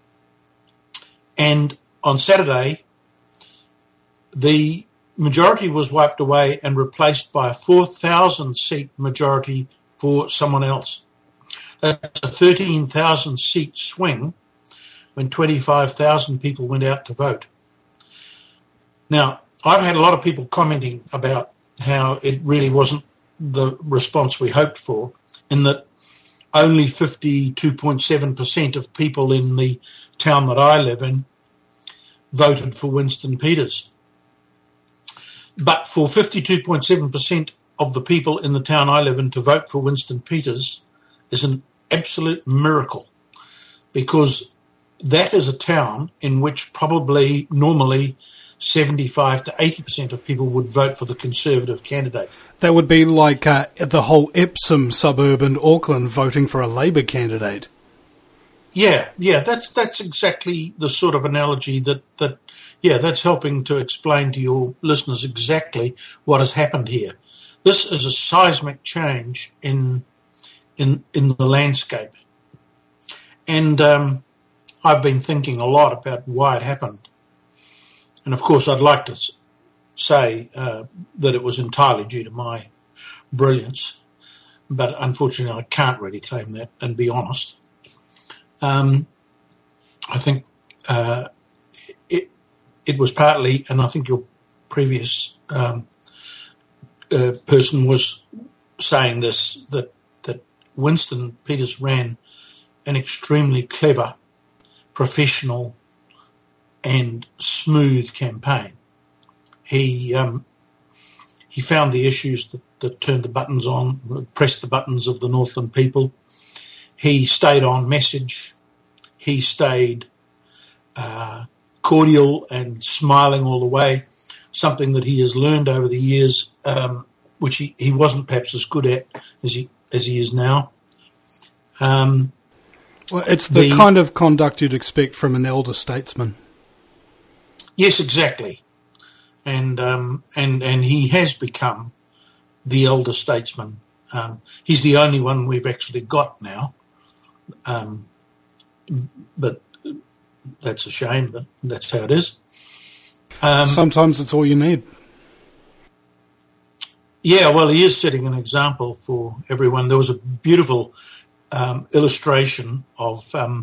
Speaker 4: And on Saturday, the majority was wiped away and replaced by a 4,000 seat majority for someone else. That's a 13,000 seat swing when 25,000 people went out to vote. Now, I've had a lot of people commenting about how it really wasn't the response we hoped for, in that only 52.7% of people in the town that I live in voted for Winston Peters. But for 52.7% of the people in the town I live in to vote for Winston Peters is an absolute miracle, because that is a town in which probably normally 75 to 80% of people would vote for the Conservative candidate.
Speaker 1: That would be like the whole Epsom suburb in Auckland voting for a Labour candidate.
Speaker 4: Yeah, that's exactly the sort of analogy that's helping to explain to your listeners exactly what has happened here. This is a seismic change in the landscape. And I've been thinking a lot about why it happened. And of course, I'd like to say that it was entirely due to my brilliance, but unfortunately I can't really claim that and be honest. I think it was partly, and I think your previous person was saying this, that Winston Peters ran an extremely clever, professional and smooth campaign. He found the issues that turned the buttons on, pressed the buttons of the Northland people. He stayed on message. He stayed cordial and smiling all the way, something that he has learned over the years, which he wasn't perhaps as good at as he is now.
Speaker 1: Well, it's the kind of conduct you'd expect from an elder statesman.
Speaker 4: Yes, exactly. And he has become the elder statesman. He's the only one we've actually got now. But that's a shame, but that's how it is.
Speaker 1: Sometimes it's all you need.
Speaker 4: Yeah, well, he is setting an example for everyone. There was a beautiful illustration of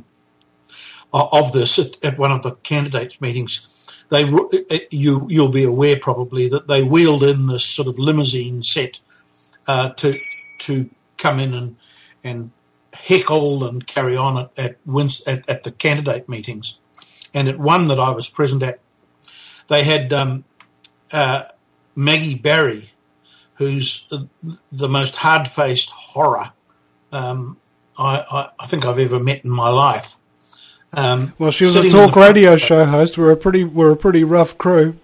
Speaker 4: this at one of the candidates' meetings. You'll be aware probably that they wheeled in this sort of limousine set to come in and heckle and carry on at the candidate meetings. And at one that I was present at, they had Maggie Barry, who's the most hard-faced horror I think I've ever met in my life.
Speaker 1: Well, she was a talk radio show host. We're a pretty rough crew.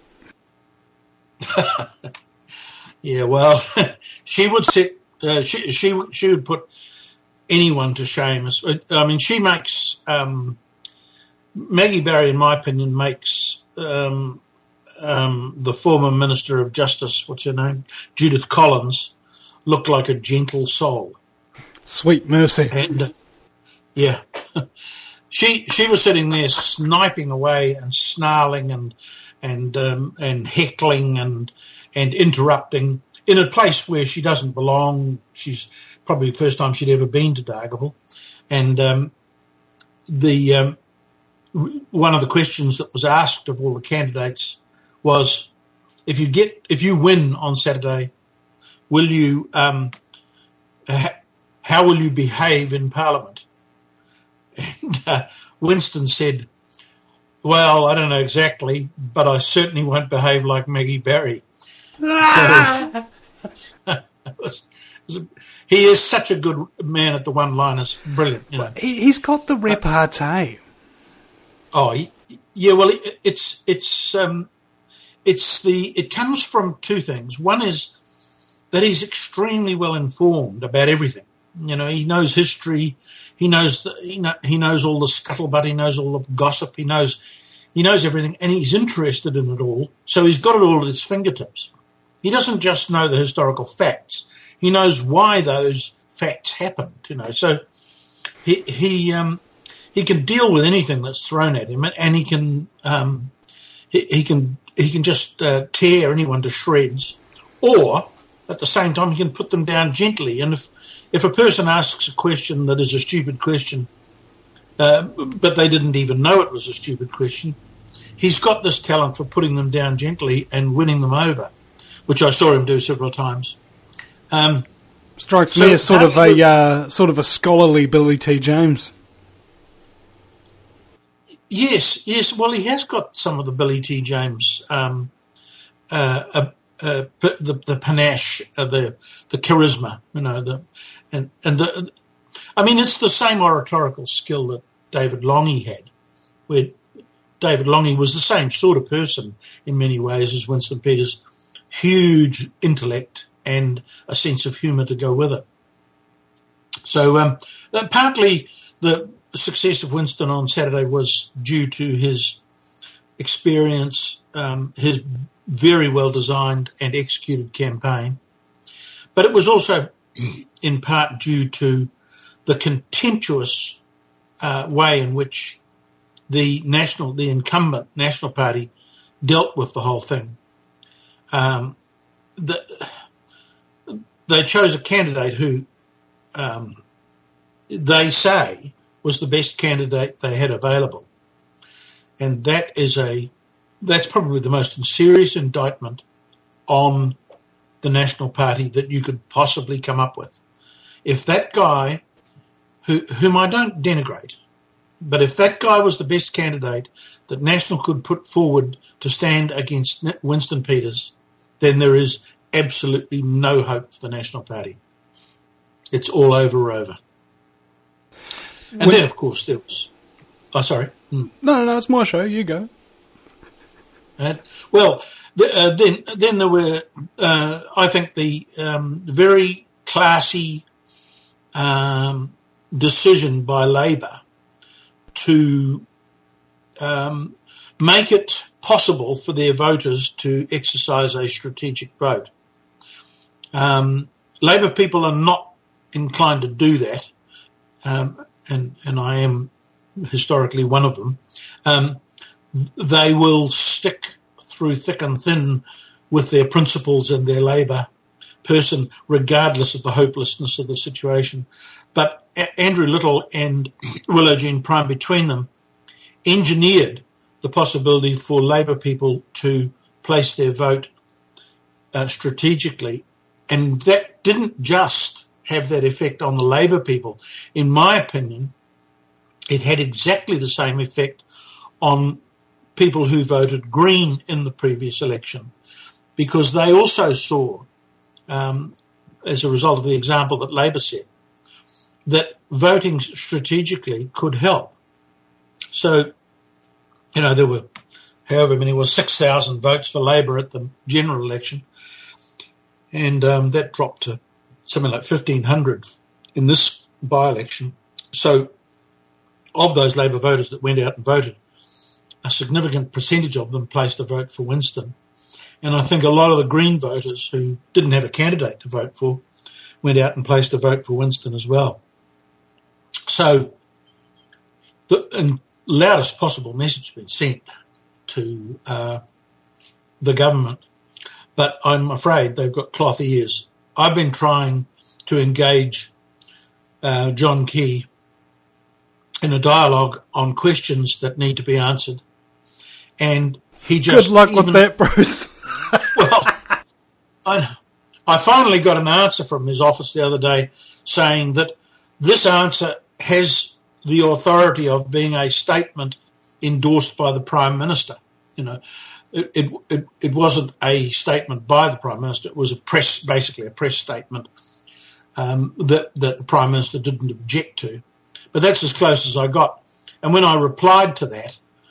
Speaker 4: Yeah, well, she would sit. She would put anyone to shame. I mean, she makes Maggie Barry, in my opinion, makes the former Minister of Justice, what's her name, Judith Collins, look like a gentle soul.
Speaker 1: Sweet mercy.
Speaker 4: And yeah. She was sitting there sniping away and snarling and heckling and interrupting in a place where she doesn't belong. She's probably the first time she'd ever been to Dargaville, and one of the questions that was asked of all the candidates was, if you win on Saturday, will you how will you behave in Parliament? And Winston said, well, I don't know exactly, but I certainly won't behave like Maggie Barry. So he is such a good man at the one-liners. Brilliant. You know.
Speaker 1: He's got the repartee.
Speaker 4: Oh, yeah. Well, it comes from two things. One is that he's extremely well informed about everything. You know, he knows history. He knows he knows all the scuttlebutt. He knows all the gossip. He knows everything, and he's interested in it all. So he's got it all at his fingertips. He doesn't just know the historical facts. He knows why those facts happened. You know, so he can deal with anything that's thrown at him, and he can just tear anyone to shreds, or at the same time he can put them down gently. And if a person asks a question that is a stupid question, but they didn't even know it was a stupid question, he's got this talent for putting them down gently and winning them over, which I saw him do several times.
Speaker 1: Strikes me as sort of a scholarly Billy T. James.
Speaker 4: Yes. Well, he has got some of the Billy T. James, the panache, the charisma, you know, I mean, it's the same oratorical skill that David Longy had, where David Longy was the same sort of person in many ways as Winston Peters, huge intellect and a sense of humour to go with it. So partly the success of Winston on Saturday was due to his experience, his very well designed and executed campaign, but it was also in part due to the contemptuous way in which the incumbent National Party dealt with the whole thing. They chose a candidate who they say was the best candidate they had available, and that's probably the most serious indictment on the National Party that you could possibly come up with. If that guy, whom I don't denigrate, but if that guy was the best candidate that National could put forward to stand against Winston Peters, then there is absolutely no hope for the National Party. It's all over. And then, of course, there was... Oh, sorry.
Speaker 1: No, it's my show. You go.
Speaker 4: Well, then there were, I think, the very classy decision by Labor to make it possible for their voters to exercise a strategic vote. Labor people are not inclined to do that, and I am historically one of them. They will stick through thick and thin with their principles and their Labor person, regardless of the hopelessness of the situation. But Andrew Little and Willow Jean Prime, between them, engineered the possibility for Labor people to place their vote strategically. And that didn't just have that effect on the Labor people. In my opinion, it had exactly the same effect on people who voted Green in the previous election, because they also saw, as a result of the example that Labor set, that voting strategically could help. So, you know, there were however many, was 6,000 votes for Labor at the general election, and that dropped to something like 1,500 in this by-election. So of those Labor voters that went out and voted, a significant percentage of them placed a vote for Winston. And I think a lot of the Green voters who didn't have a candidate to vote for went out and placed a vote for Winston as well. So the loudest possible message has been sent to the government, but I'm afraid they've got cloth ears. I've been trying to engage John Key in a dialogue on questions that need to be answered, and he just...
Speaker 1: Good luck with that, Bruce.
Speaker 4: Well, I finally got an answer from his office the other day saying that this answer has the authority of being a statement endorsed by the Prime Minister. You know, it wasn't a statement by the Prime Minister. It was basically a press statement that the Prime Minister didn't object to. But that's as close as I got. And when I replied to that,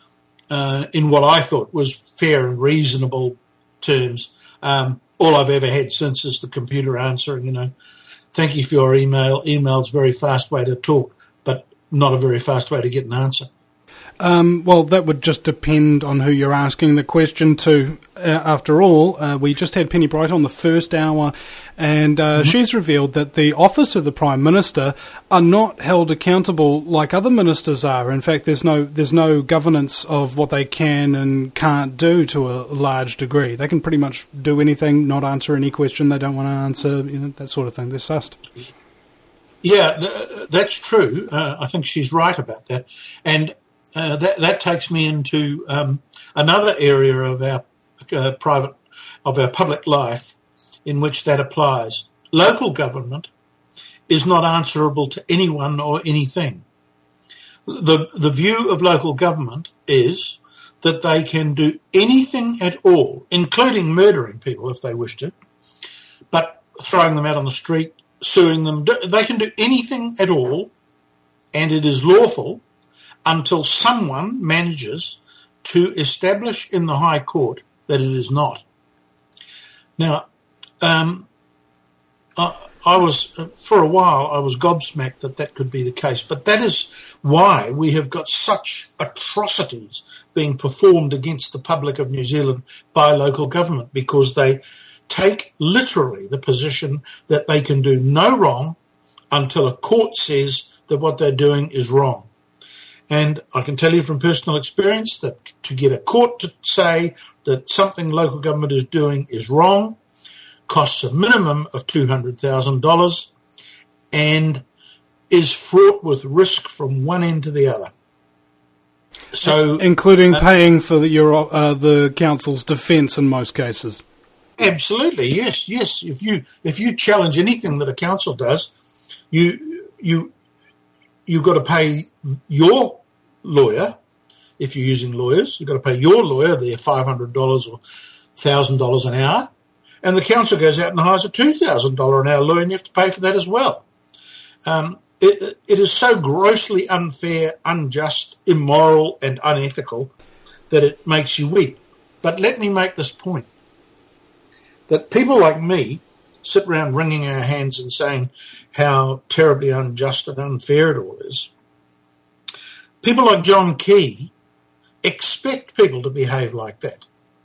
Speaker 4: in what I thought was fair and reasonable terms. All I've ever had since is the computer answering, thank you for your email. Email's a very fast way to talk, but not a very fast way to get an answer.
Speaker 1: Well, that would just depend on who you're asking the question to. After all, we just had Penny Bright on the first hour, and she's revealed that the office of the Prime Minister are not held accountable like other ministers are. In fact, there's no governance of what they can and can't do to a large degree. They can pretty much do anything, not answer any question they don't want to answer, that sort of thing. They're sussed.
Speaker 4: Yeah, that's true. I think she's right about that. And that takes me into another area of our public life in which that applies. Local government is not answerable to anyone or anything. The view of local government is that they can do anything at all, including murdering people if they wish to, but throwing them out on the street, suing them. They can do anything at all, and it is lawful until someone manages to establish in the High Court that it is not. Now, I was, for a while, I was gobsmacked that could be the case, but that is why we have got such atrocities being performed against the public of New Zealand by local government, because they take literally the position that they can do no wrong until a court says that what they're doing is wrong. And I can tell you from personal experience that to get a court to say that something local government is doing is wrong costs a minimum of $200,000 and is fraught with risk from one end to the other. So,
Speaker 1: including paying for the council's defence in most cases.
Speaker 4: Absolutely, yes. If you challenge anything that a council does, you've got to pay your lawyer. If you're using lawyers, you've got to pay your lawyer their $500 or $1,000 an hour, and the council goes out and hires a $2,000 an hour lawyer, and you have to pay for that as well. It is so grossly unfair, unjust, immoral, and unethical that it makes you weep. But let me make this point, that people like me sit around wringing our hands and saying how terribly unjust and unfair it all is. People like John Key expect people to behave like that.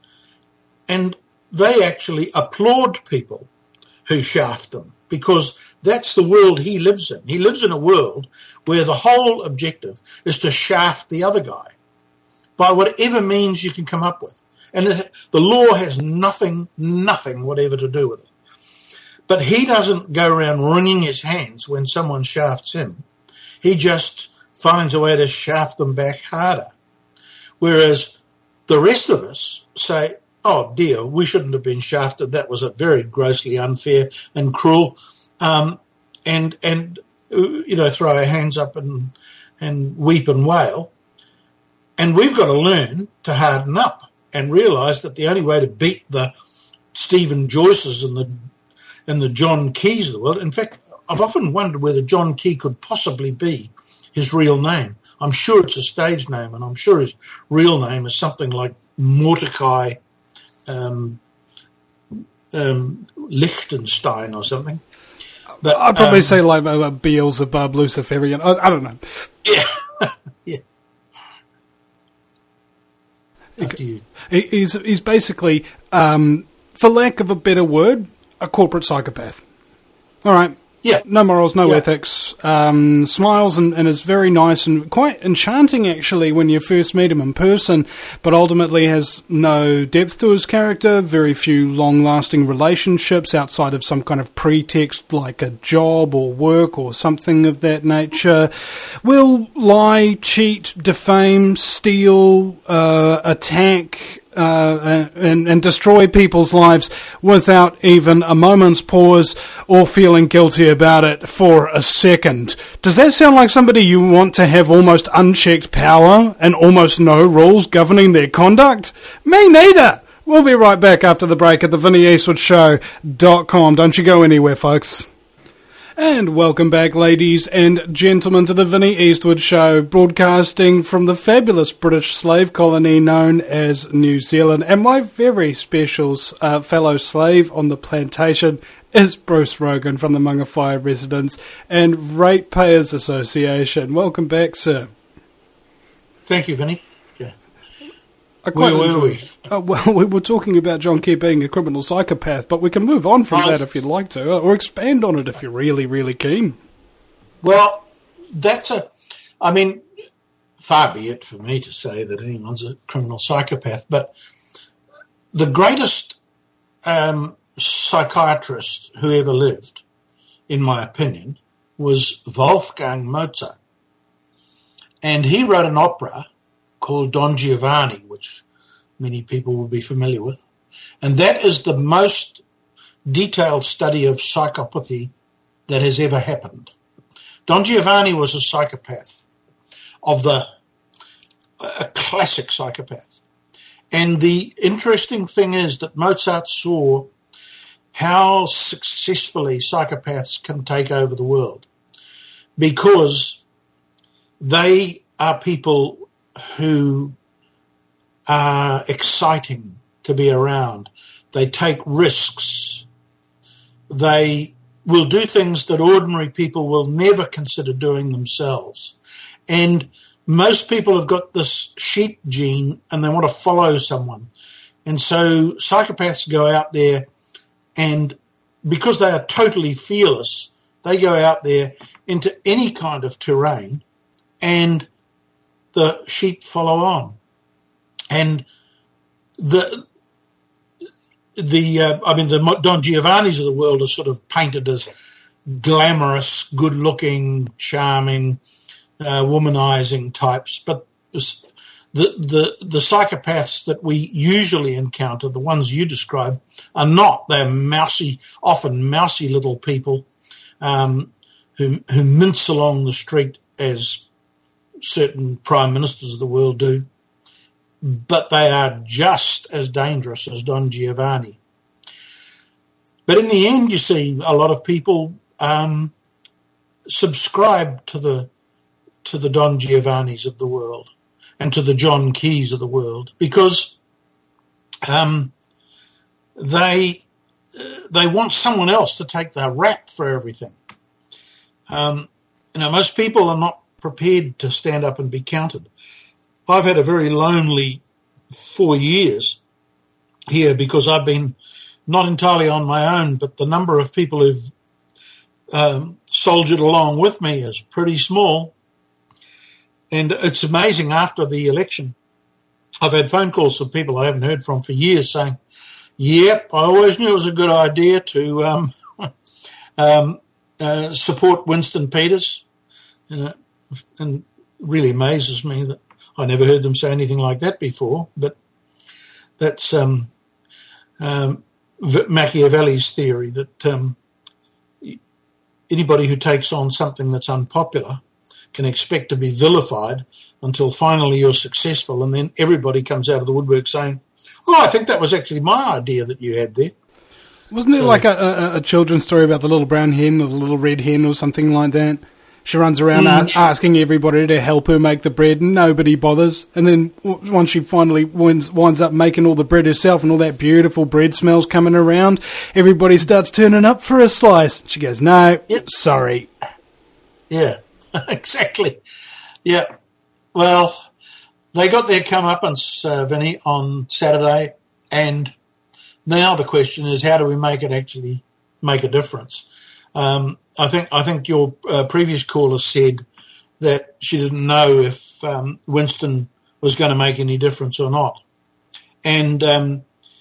Speaker 4: And they actually applaud people who shaft them, because that's the world he lives in. He lives in a world where the whole objective is to shaft the other guy by whatever means you can come up with. And the law has nothing whatever to do with it. But he doesn't go around wringing his hands when someone shafts him. He just finds a way to shaft them back harder. Whereas the rest of us say, oh dear, we shouldn't have been shafted. That was a very grossly unfair and cruel. And throw our hands up and weep and wail. And we've got to learn to harden up and realise that the only way to beat the Stephen Joyces and the John Keys of the world. In fact, I've often wondered whether John Key could possibly be his real name. I'm sure it's a stage name, and I'm sure his real name is something like Mordecai Liechtenstein or something. But
Speaker 1: I'd probably say like Beelzebub, Luciferian. I don't know.
Speaker 4: Yeah, yeah. After you.
Speaker 1: He's basically, for lack of a better word, a corporate psychopath. All right.
Speaker 4: Yeah.
Speaker 1: No morals, no ethics. Smiles and is very nice and quite enchanting, actually, when you first meet him in person, but ultimately has no depth to his character, very few long-lasting relationships outside of some kind of pretext like a job or work or something of that nature. Will lie, cheat, defame, steal, attack, and destroy people's lives without even a moment's pause or feeling guilty about it for a second. Does that sound like somebody you want to have almost unchecked power and almost no rules governing their conduct? Me neither! We'll be right back after the break at the VinnyEastwoodShow.com. Don't you go anywhere, folks. And welcome back, ladies and gentlemen, to the Vinnie Eastwood Show, broadcasting from the fabulous British slave colony known as New Zealand. And my very special fellow slave on the plantation is Bruce Rogan from the Mangawhai Residents and Ratepayers Association. Welcome back, sir.
Speaker 4: Thank you, Vinnie.
Speaker 1: Where were we? Well, we were talking about John Key being a criminal psychopath, but we can move on from that if you'd like to, or expand on it if you're really, really keen.
Speaker 4: Well, far be it for me to say that anyone's a criminal psychopath, but the greatest psychiatrist who ever lived, in my opinion, was Wolfgang Mozart. And he wrote an opera called Don Giovanni, which many people will be familiar with. And that is the most detailed study of psychopathy that has ever happened. Don Giovanni was a psychopath, a classic psychopath. And the interesting thing is that Mozart saw how successfully psychopaths can take over the world, because they are people who are exciting to be around. They take risks. They will do things that ordinary people will never consider doing themselves. And most people have got this sheep gene and they want to follow someone. And so psychopaths go out there, and because they are totally fearless, they go out there into any kind of terrain, and the sheep follow on. And the Don Giovannis of the world are sort of painted as glamorous, good-looking, charming, womanizing types. But the psychopaths that we usually encounter, the ones you describe, are not. They're often mousy little people who mince along the street as certain prime ministers of the world do, but they are just as dangerous as Don Giovanni. But in the end, you see, a lot of people subscribe to the Don Giovannis of the world and to the John Keys of the world, because they want someone else to take the rap for everything. Most people are not prepared to stand up and be counted. I've had a very lonely 4 years here because I've been not entirely on my own, but the number of people who've soldiered along with me is pretty small. And it's amazing, after the election, I've had phone calls from people I haven't heard from for years saying, yep, I always knew it was a good idea to support Winston Peters. And really amazes me that I never heard them say anything like that before. But that's Machiavelli's theory, that anybody who takes on something that's unpopular can expect to be vilified until finally you're successful, and then everybody comes out of the woodwork saying, oh, I think that was actually my idea that you had there.
Speaker 1: Wasn't there like a children's story about the little brown hen or the little red hen or something like that? She runs around asking everybody to help her make the bread, and nobody bothers. And then once she finally winds up making all the bread herself, and all that beautiful bread smells coming around, everybody starts turning up for a slice. She goes, no, sorry.
Speaker 4: Yeah, exactly. Yeah. Well, they got their comeuppance, Vinnie, on Saturday, and now the question is, how do we make it actually make a difference? I think your previous caller said that she didn't know if Winston was going to make any difference or not. And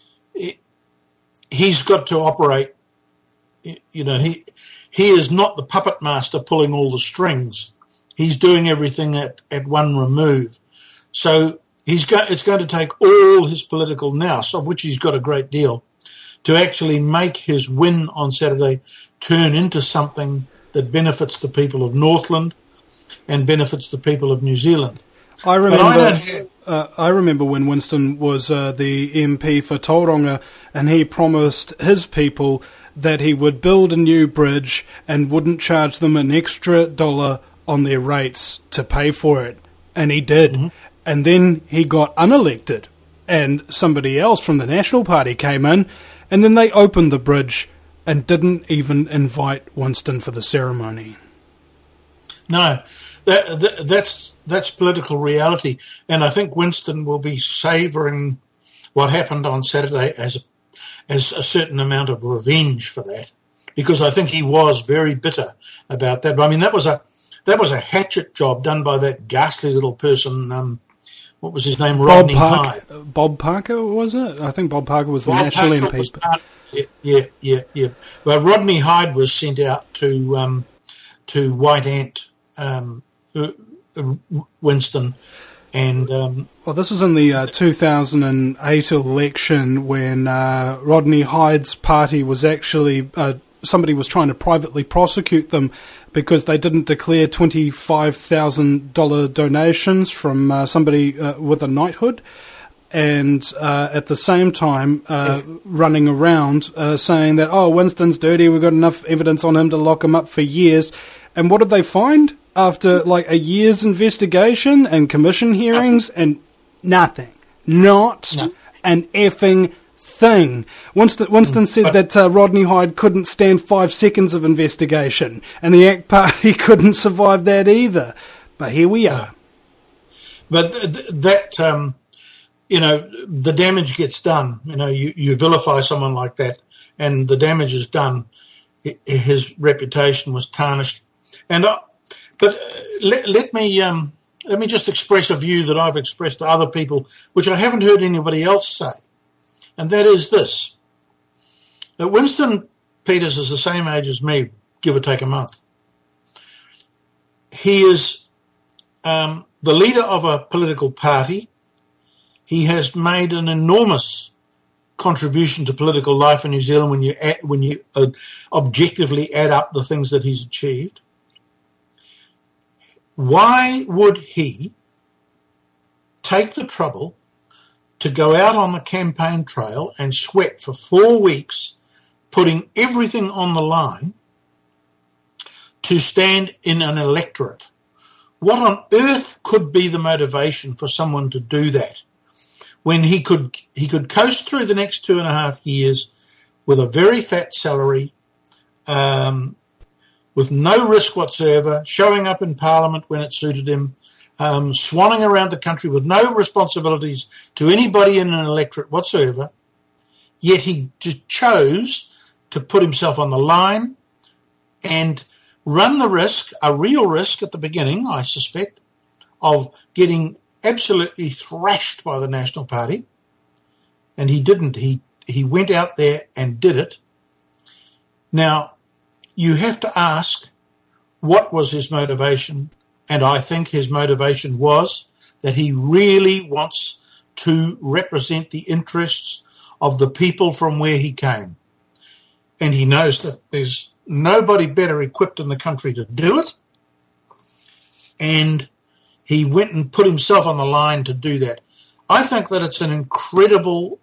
Speaker 4: he's got to operate, he is not the puppet master pulling all the strings. He's doing everything at one remove. So it's going to take all his political nous, of which he's got a great deal, to actually make his win on Saturday turn into something that benefits the people of Northland and benefits the people of New Zealand.
Speaker 1: I remember. I remember when Winston was the MP for Tauranga, and he promised his people that he would build a new bridge and wouldn't charge them an extra $1 on their rates to pay for it. And he did. Mm-hmm. And then he got unelected, and somebody else from the National Party came in, and then they opened the bridge and didn't even invite Winston for the ceremony.
Speaker 4: No, that's political reality, and I think Winston will be savouring what happened on Saturday as a certain amount of revenge for that, because I think he was very bitter about that. But I mean, that was a hatchet job done by that ghastly little person. What was his name? Rodney Hyde.
Speaker 1: Bob Parker, was it? I think Bob Parker was the National MP.
Speaker 4: Yeah. Well, Rodney Hyde was sent out to White Ant Winston, and
Speaker 1: well, this is in the 2008 election when Rodney Hyde's party was actually somebody was trying to privately prosecute them because they didn't declare $25,000 donations from somebody with a knighthood. And at the same time, running around saying that, oh, Winston's dirty, we've got enough evidence on him to lock him up for years. And what did they find after like a year's investigation and commission hearings? And nothing. Not an effing thing. Winston said that Rodney Hyde couldn't stand 5 seconds of investigation, and the ACT Party couldn't survive that either. But here we are.
Speaker 4: But the damage gets done. You vilify someone like that, and the damage is done. His reputation was tarnished. And let me just express a view that I've expressed to other people, which I haven't heard anybody else say, and that is this: that Winston Peters is the same age as me, give or take a month. He is the leader of a political party. He has made an enormous contribution to political life in New Zealand when you objectively add up the things that he's achieved. Why would he take the trouble to go out on the campaign trail and sweat for 4 weeks, putting everything on the line to stand in an electorate? What on earth could be the motivation for someone to do that, when he could coast through the next 2.5 years with a very fat salary, with no risk whatsoever, showing up in Parliament when it suited him, swanning around the country with no responsibilities to anybody in an electorate whatsoever, yet he chose to put himself on the line and run the risk, a real risk at the beginning, I suspect, of getting absolutely thrashed by the National Party. And he didn't. He went out there and did it. Now, you have to ask, what was his motivation? And I think his motivation was that he really wants to represent the interests of the people from where he came. And he knows that there's nobody better equipped in the country to do it. And he went and put himself on the line to do that. I think that it's an incredible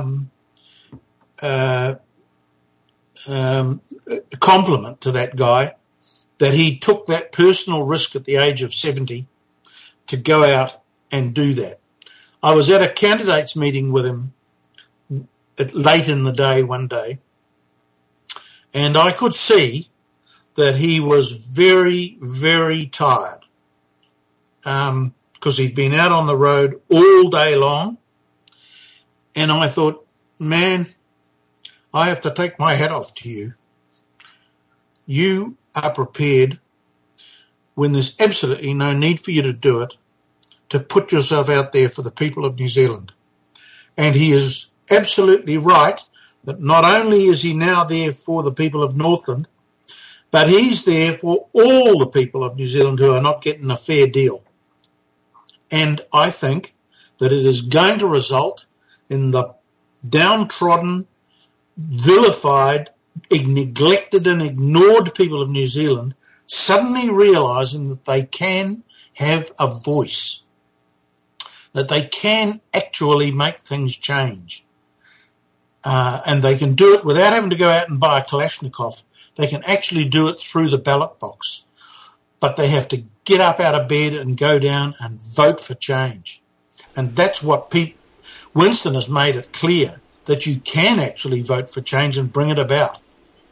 Speaker 4: compliment to that guy that he took that personal risk at the age of 70 to go out and do that. I was at a candidates meeting with him late in the day one day, and I could see that he was very, very tired because he'd been out on the road all day long. And I thought, man, I have to take my hat off to you. You are prepared, when there's absolutely no need for you to do it, to put yourself out there for the people of New Zealand. And he is absolutely right that not only is he now there for the people of Northland, but he's there for all the people of New Zealand who are not getting a fair deal. And I think that it is going to result in the downtrodden, vilified, neglected and ignored people of New Zealand suddenly realising that they can have a voice. that they can actually make things change. And they can do it without having to go out and buy a Kalashnikov. They can actually do it through the ballot box. But they have to get up out of bed and go down and vote for change. And that's what Winston has made it clear, that you can actually vote for change and bring it about.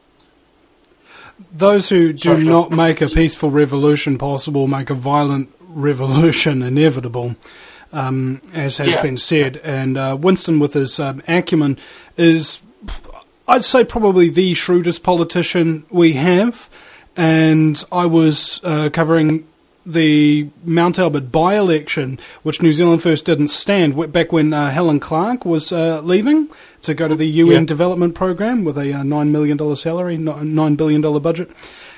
Speaker 1: Those who do not make a peaceful revolution possible make a violent revolution inevitable, as has been said. And Winston, with his acumen, is, I'd say, probably the shrewdest politician we have. And I was covering the Mount Albert by-election, which New Zealand First didn't stand, back when Helen Clark was leaving to go to the UN Development Program with a $9 million salary, $9 billion budget.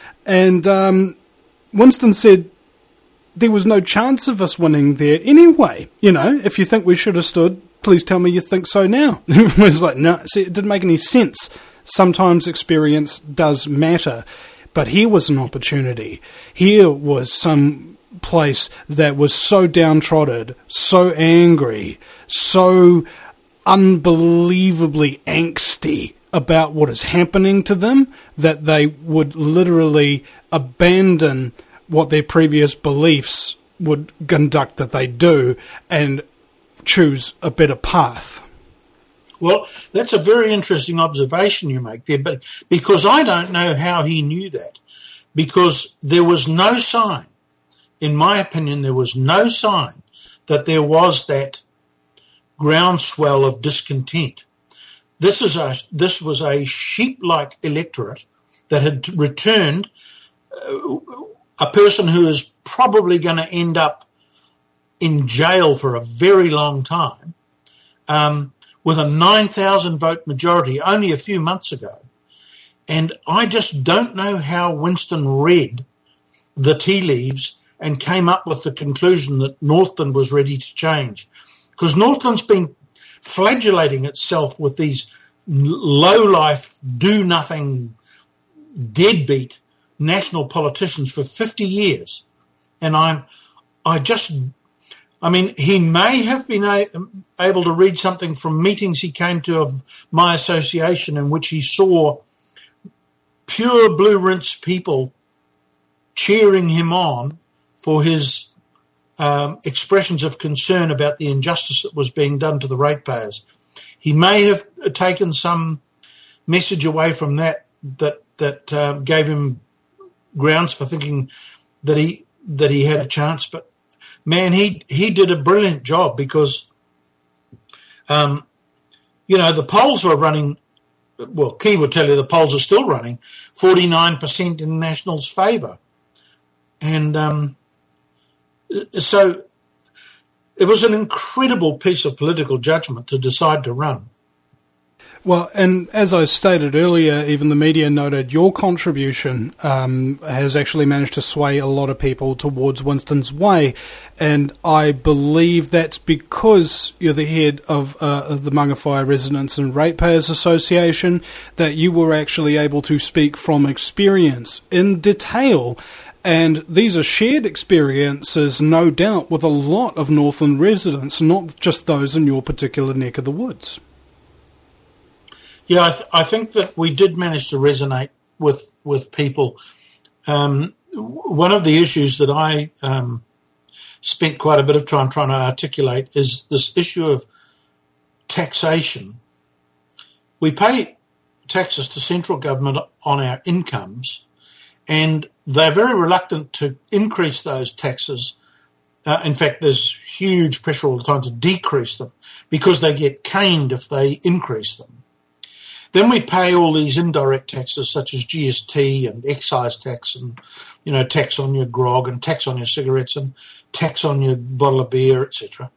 Speaker 1: And Winston said there was no chance of us winning there anyway. You know, if you think we should have stood, please tell me you think so now. It was like, no, see, it didn't make any sense. Sometimes experience does matter. But here was an opportunity. Here was some place that was so downtrodden, so angry, so unbelievably angsty about what is happening to them that they would literally abandon what their previous beliefs would conduct that they do and choose a better path.
Speaker 4: Well, that's a very interesting observation you make there, but because I don't know how he knew that, because there was no sign, in my opinion, there was no sign that there was that groundswell of discontent. This was a sheep-like electorate that had returned a person who is probably going to end up in jail for a very long time, with a 9,000 vote majority only a few months ago. And I just don't know how Winston read the tea leaves and came up with the conclusion that Northland was ready to change. Because Northland's been flagellating itself with these low-life, do-nothing, deadbeat national politicians for 50 years. And he may have been able to read something from meetings he came to of my association in which he saw pure blue rinse people cheering him on for his expressions of concern about the injustice that was being done to the ratepayers. He may have taken some message away from that gave him grounds for thinking that he had a chance, but man, he did a brilliant job because, the polls were running, well, Key would tell you the polls are still running, 49% in National's favour. And so it was an incredible piece of political judgment to decide to run.
Speaker 1: Well, and as I stated earlier, even the media noted your contribution has actually managed to sway a lot of people towards Winston's way. And I believe that's because you're the head of the Mangawhai Residents and Ratepayers Association, that you were actually able to speak from experience in detail. And these are shared experiences, no doubt, with a lot of Northland residents, not just those in your particular neck of the woods.
Speaker 4: Yeah, I think that we did manage to resonate with people. One of the issues that I spent quite a bit of time trying to articulate is this issue of taxation. We pay taxes to central government on our incomes, and they're very reluctant to increase those taxes. In fact, there's huge pressure all the time to decrease them because they get caned if they increase them. Then we pay all these indirect taxes such as GST and excise tax and, tax on your grog and tax on your cigarettes and tax on your bottle of beer, etc.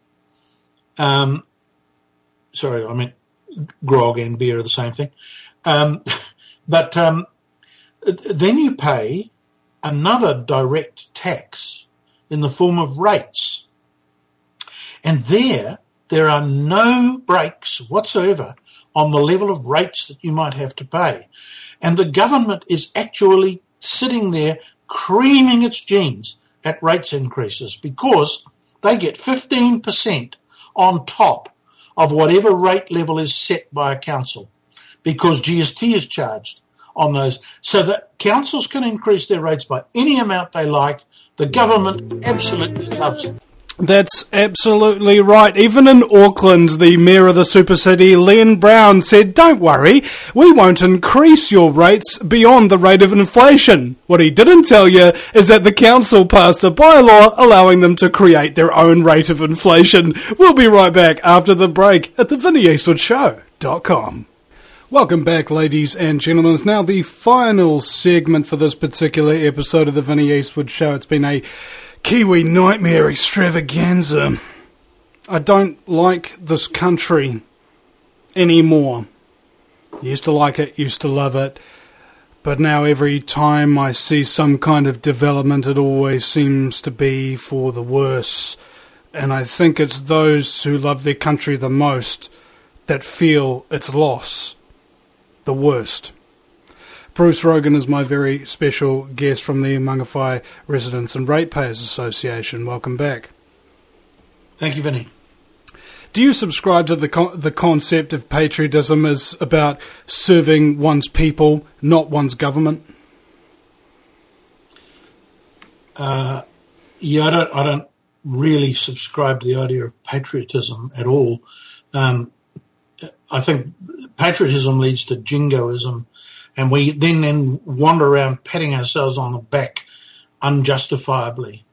Speaker 4: Sorry, I meant grog and beer are the same thing. But then you pay another direct tax in the form of rates. And there are no breaks whatsoever on the level of rates that you might have to pay. And the government is actually sitting there creaming its jeans at rates increases because they get 15% on top of whatever rate level is set by a council, because GST is charged on those. So that councils can increase their rates by any amount they like. The government absolutely loves it.
Speaker 1: That's absolutely right. Even in Auckland, the mayor of the super city, Len Brown, said, "Don't worry, we won't increase your rates beyond the rate of inflation." What he didn't tell you is that the council passed a bylaw allowing them to create their own rate of inflation. We'll be right back after the break at theVinnieEastwoodshow.com. Welcome back, ladies and gentlemen. It's now the final segment for this particular episode of the Vinnie Eastwood Show. It's been a Kiwi nightmare extravaganza. I don't like this country anymore. Used to like it, used to love it, but now every time I see some kind of development, it always seems to be for the worse. And I think it's those who love their country the most that feel its loss the worst. Bruce Rogan is my very special guest from the Mangawhai Residents and Ratepayers Association. Welcome back.
Speaker 4: Thank you, Vinnie.
Speaker 1: Do you subscribe to the concept of patriotism as about serving one's people, not one's government?
Speaker 4: I don't really subscribe to the idea of patriotism at all. I think patriotism leads to jingoism, and we then wander around patting ourselves on the back unjustifiably.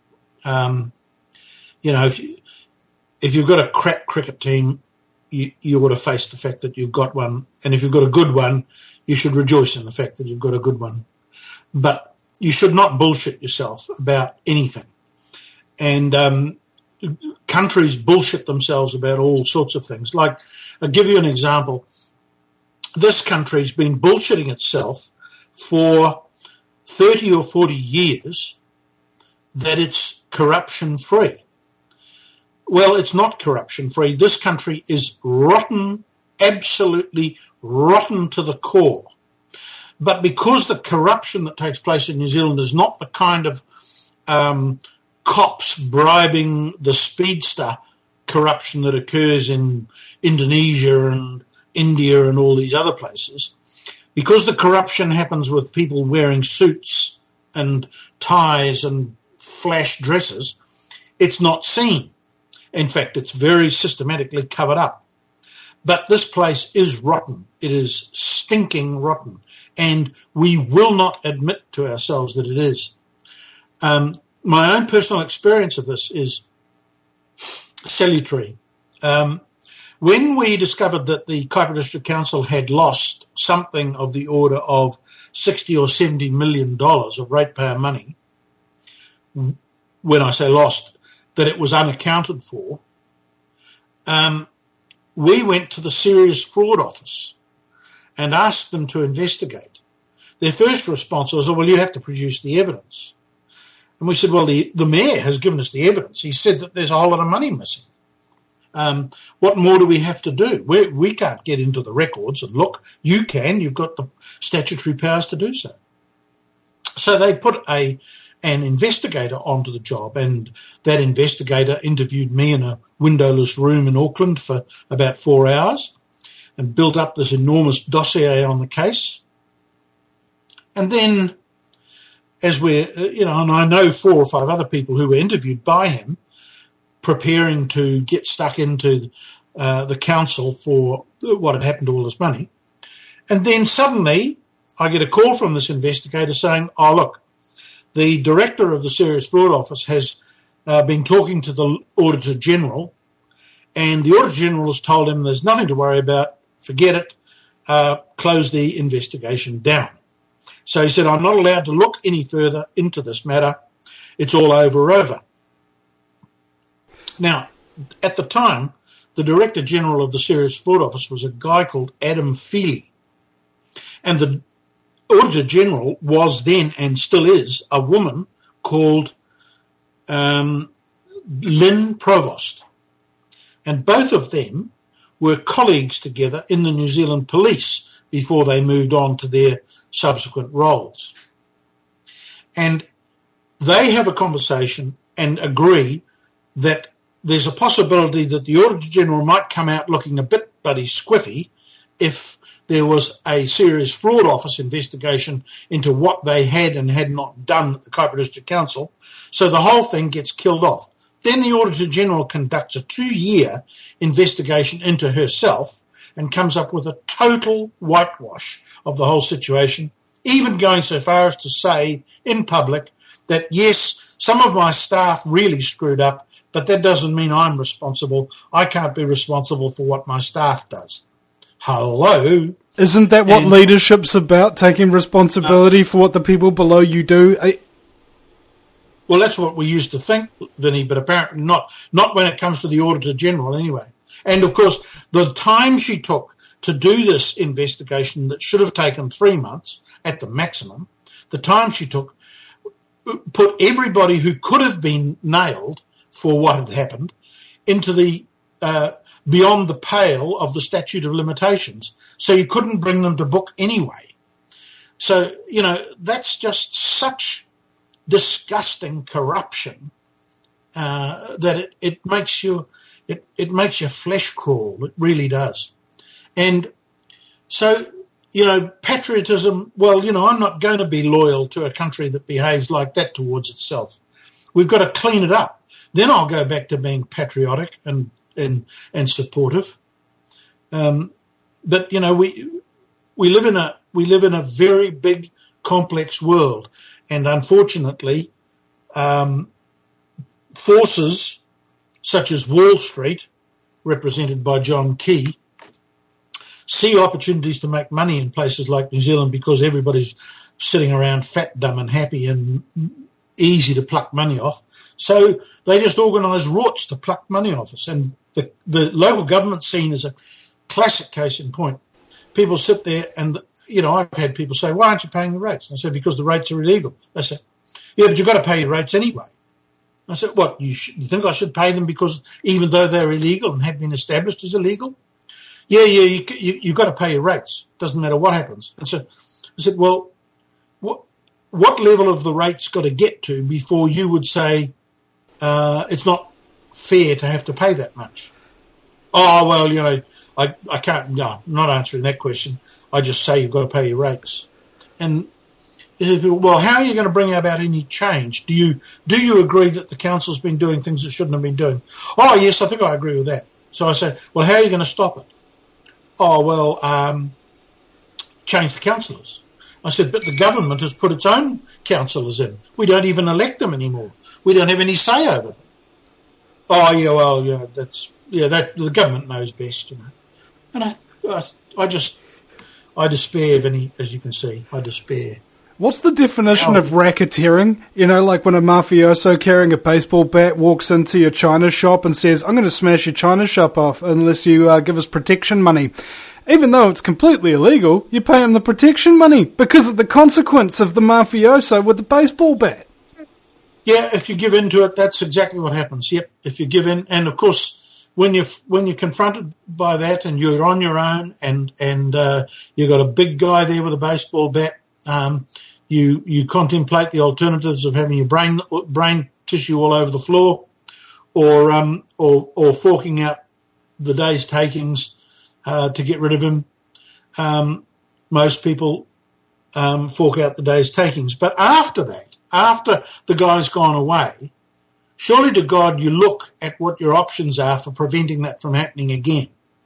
Speaker 4: If you've got a crap cricket team, you ought to face the fact that you've got one, and if you've got a good one, you should rejoice in the fact that you've got a good one. But you should not bullshit yourself about anything. And countries bullshit themselves about all sorts of things. Like, I'll give you an example. This country's been bullshitting itself for 30 or 40 years that it's corruption-free. Well, it's not corruption-free. This country is rotten, absolutely rotten to the core. But because the corruption that takes place in New Zealand is not the kind of cops bribing the speedster corruption that occurs in Indonesia and India and all these other places, because the corruption happens with people wearing suits and ties and flash dresses, it's not seen. In fact, it's very systematically covered up. But this place is rotten. It is stinking rotten. And we will not admit to ourselves that it is. My own personal experience of this is salutary. When we discovered that the Kaipara District Council had lost something of the order of $60 or $70 million of ratepayer money, when I say lost, that it was unaccounted for, we went to the Serious Fraud Office and asked them to investigate. Their first response was, well, you have to produce the evidence. And we said, well, the mayor has given us the evidence. He said that there's a whole lot of money missing. What more do we have to do? We can't get into the records and look. You can. You've got the statutory powers to do so. So they put an investigator onto the job, and that investigator interviewed me in a windowless room in Auckland for about 4 hours and built up this enormous dossier on the case. And then, as we're, and I know 4 or 5 other people who were interviewed by him, preparing to get stuck into the council for what had happened to all this money. And then suddenly I get a call from this investigator saying, oh, look, the director of the Serious Fraud Office has been talking to the Auditor General, and the Auditor General has told him there's nothing to worry about, forget it, close the investigation down. So he said, I'm not allowed to look any further into this matter. It's all over. Now, at the time, the Director General of the Serious Fraud Office was a guy called Adam Feely. And the Auditor General was then, and still is, a woman called Lynn Provost. And both of them were colleagues together in the New Zealand Police before they moved on to their subsequent roles. And they have a conversation and agree that there's a possibility that the Auditor General might come out looking a bit bloody squiffy if there was a serious fraud office investigation into what they had and had not done at the Kaipara District Council. So the whole thing gets killed off. Then the Auditor General conducts a 2-year investigation into herself and comes up with a total whitewash of the whole situation, even going so far as to say in public that, yes, some of my staff really screwed up, but that doesn't mean I'm responsible. I can't be responsible for what my staff does. Hello?
Speaker 1: Isn't that what leadership's about, taking responsibility for what the people below you do?
Speaker 4: Well, that's what we used to think, Vinny, but apparently not when it comes to the Auditor General anyway. And, of course, the time she took to do this investigation that should have taken 3 months at the maximum, the time she took put everybody who could have been nailed for what had happened into the beyond the pale of the statute of limitations. So you couldn't bring them to book anyway. So, you know, that's just such disgusting corruption that it makes you it makes your flesh crawl. It really does. And so, you know, patriotism, well, you know, I'm not going to be loyal to a country that behaves like that towards itself. We've got to clean it up. Then I'll go back to being patriotic and supportive. But, you know, we live in a very big, complex world. And unfortunately, forces such as Wall Street, represented by John Key, see opportunities to make money in places like New Zealand because everybody's sitting around fat, dumb and happy and easy to pluck money off. So they just organise rorts to pluck money off us. And the local government scene is a classic case in point. People sit there and, you know, I've had people say, why aren't you paying the rates? And I said, because the rates are illegal. They say, yeah, but you've got to pay your rates anyway. I said, what, you think I should pay them because even though they're illegal and have been established as illegal? Yeah, you've got to pay your rates. Doesn't matter what happens. And so I said, well, what level of the rates got to get to before you would say it's not fair to have to pay that much? Oh, well, you know, I can't, no, I'm not answering that question. I just say you've got to pay your rates. And well, how are you going to bring about any change? Do you agree that the council's been doing things it shouldn't have been doing? Oh, yes, I think I agree with that. So I say, well, how are you going to stop it? Oh, well, change the councillors. I said, but the government has put its own councillors in. We don't even elect them anymore. We don't have any say over them. Oh, yeah, well, yeah, that the government knows best, you know. And I despair, Vinny, as you can see. I despair.
Speaker 1: What's the definition of racketeering? You know, like when a mafioso carrying a baseball bat walks into your china shop and says, I'm going to smash your china shop off unless you give us protection money. Even though it's completely illegal, you pay him the protection money because of the consequence of the mafioso with the baseball bat.
Speaker 4: Yeah, if you give in to it, that's exactly what happens. Yep, if you give in. And, of course, when you're confronted by that and you're on your own and you've got a big guy there with a baseball bat, you contemplate the alternatives of having your brain tissue all over the floor, or forking out the day's takings to get rid of him. Most people fork out the day's takings, but after that, after the guy's gone away, surely to God you look at what your options are for preventing that from happening again,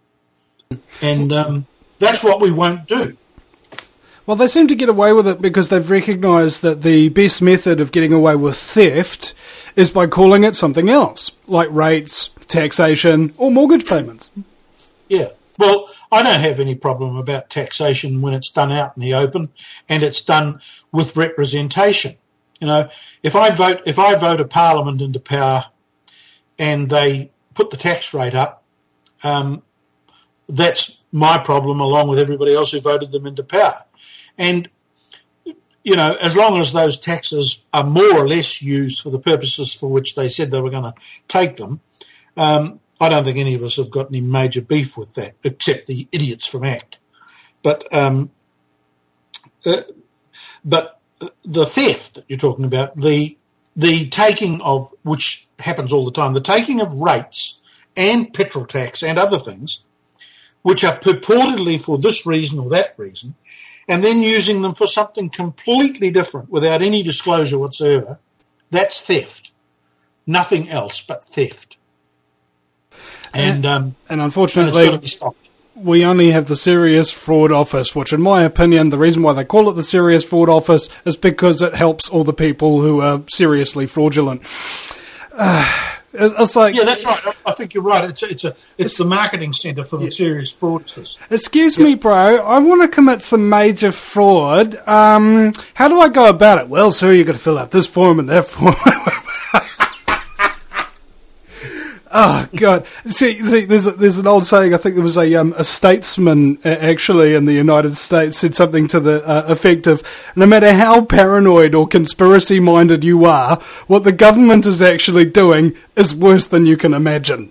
Speaker 4: and that's what we won't do.
Speaker 1: Well, they seem to get away with it because they've recognised that the best method of getting away with theft is by calling it something else, like rates, taxation, or mortgage payments.
Speaker 4: Yeah. Well, I don't have any problem about taxation when it's done out in the open and it's done with representation. You know, if I vote a parliament into power and they put the tax rate up, that's my problem along with everybody else who voted them into power. And, you know, as long as those taxes are more or less used for the purposes for which they said they were going to take them, I don't think any of us have got any major beef with that, except the idiots from ACT. But the theft that you're talking about, the taking of which happens all the time, the taking of rates and petrol tax and other things, which are purportedly for this reason or that reason, and then using them for something completely different without any disclosure whatsoever, that's theft. Nothing else but theft. And
Speaker 1: unfortunately,
Speaker 4: it's got to be stopped.
Speaker 1: We only have the Serious Fraud Office, which in my opinion, the reason why they call it the Serious Fraud Office is because it helps all the people who are seriously fraudulent. It's like,
Speaker 4: yeah, that's right. I think you're right. It's the marketing centre for the serious fraudsters.
Speaker 1: Excuse me, bro. I want to commit some major fraud. How do I go about it? Well, sir, you've got to fill out this form and that form. Oh God! See, there's an old saying. I think there was a statesman actually in the United States said something to the effect of, "No matter how paranoid or conspiracy-minded you are, what the government is actually doing is worse than you can imagine."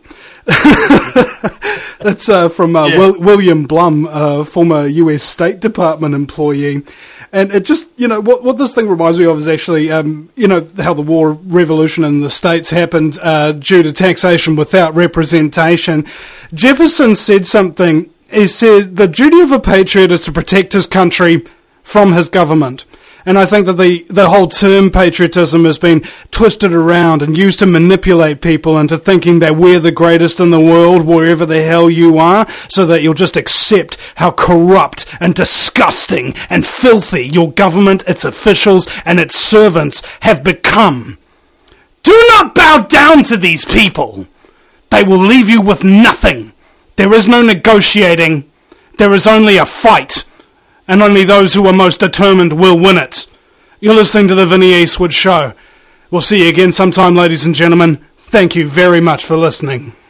Speaker 1: That's from William Blum, former U.S. State Department employee. And it just, what this thing reminds me of is actually, how the war revolution in the States happened due to taxation without representation. Jefferson said something. He said, the duty of a patriot is to protect his country from his government. And I think that the whole term patriotism has been twisted around and used to manipulate people into thinking that we're the greatest in the world wherever the hell you are, so that you'll just accept how corrupt and disgusting and filthy your government, its officials, and its servants have become. Do not bow down to these people. They will leave you with nothing. There is no negotiating. There is only a fight. And only those who are most determined will win it. You're listening to the Vinnie Eastwood Show. We'll see you again sometime, ladies and gentlemen. Thank you very much for listening.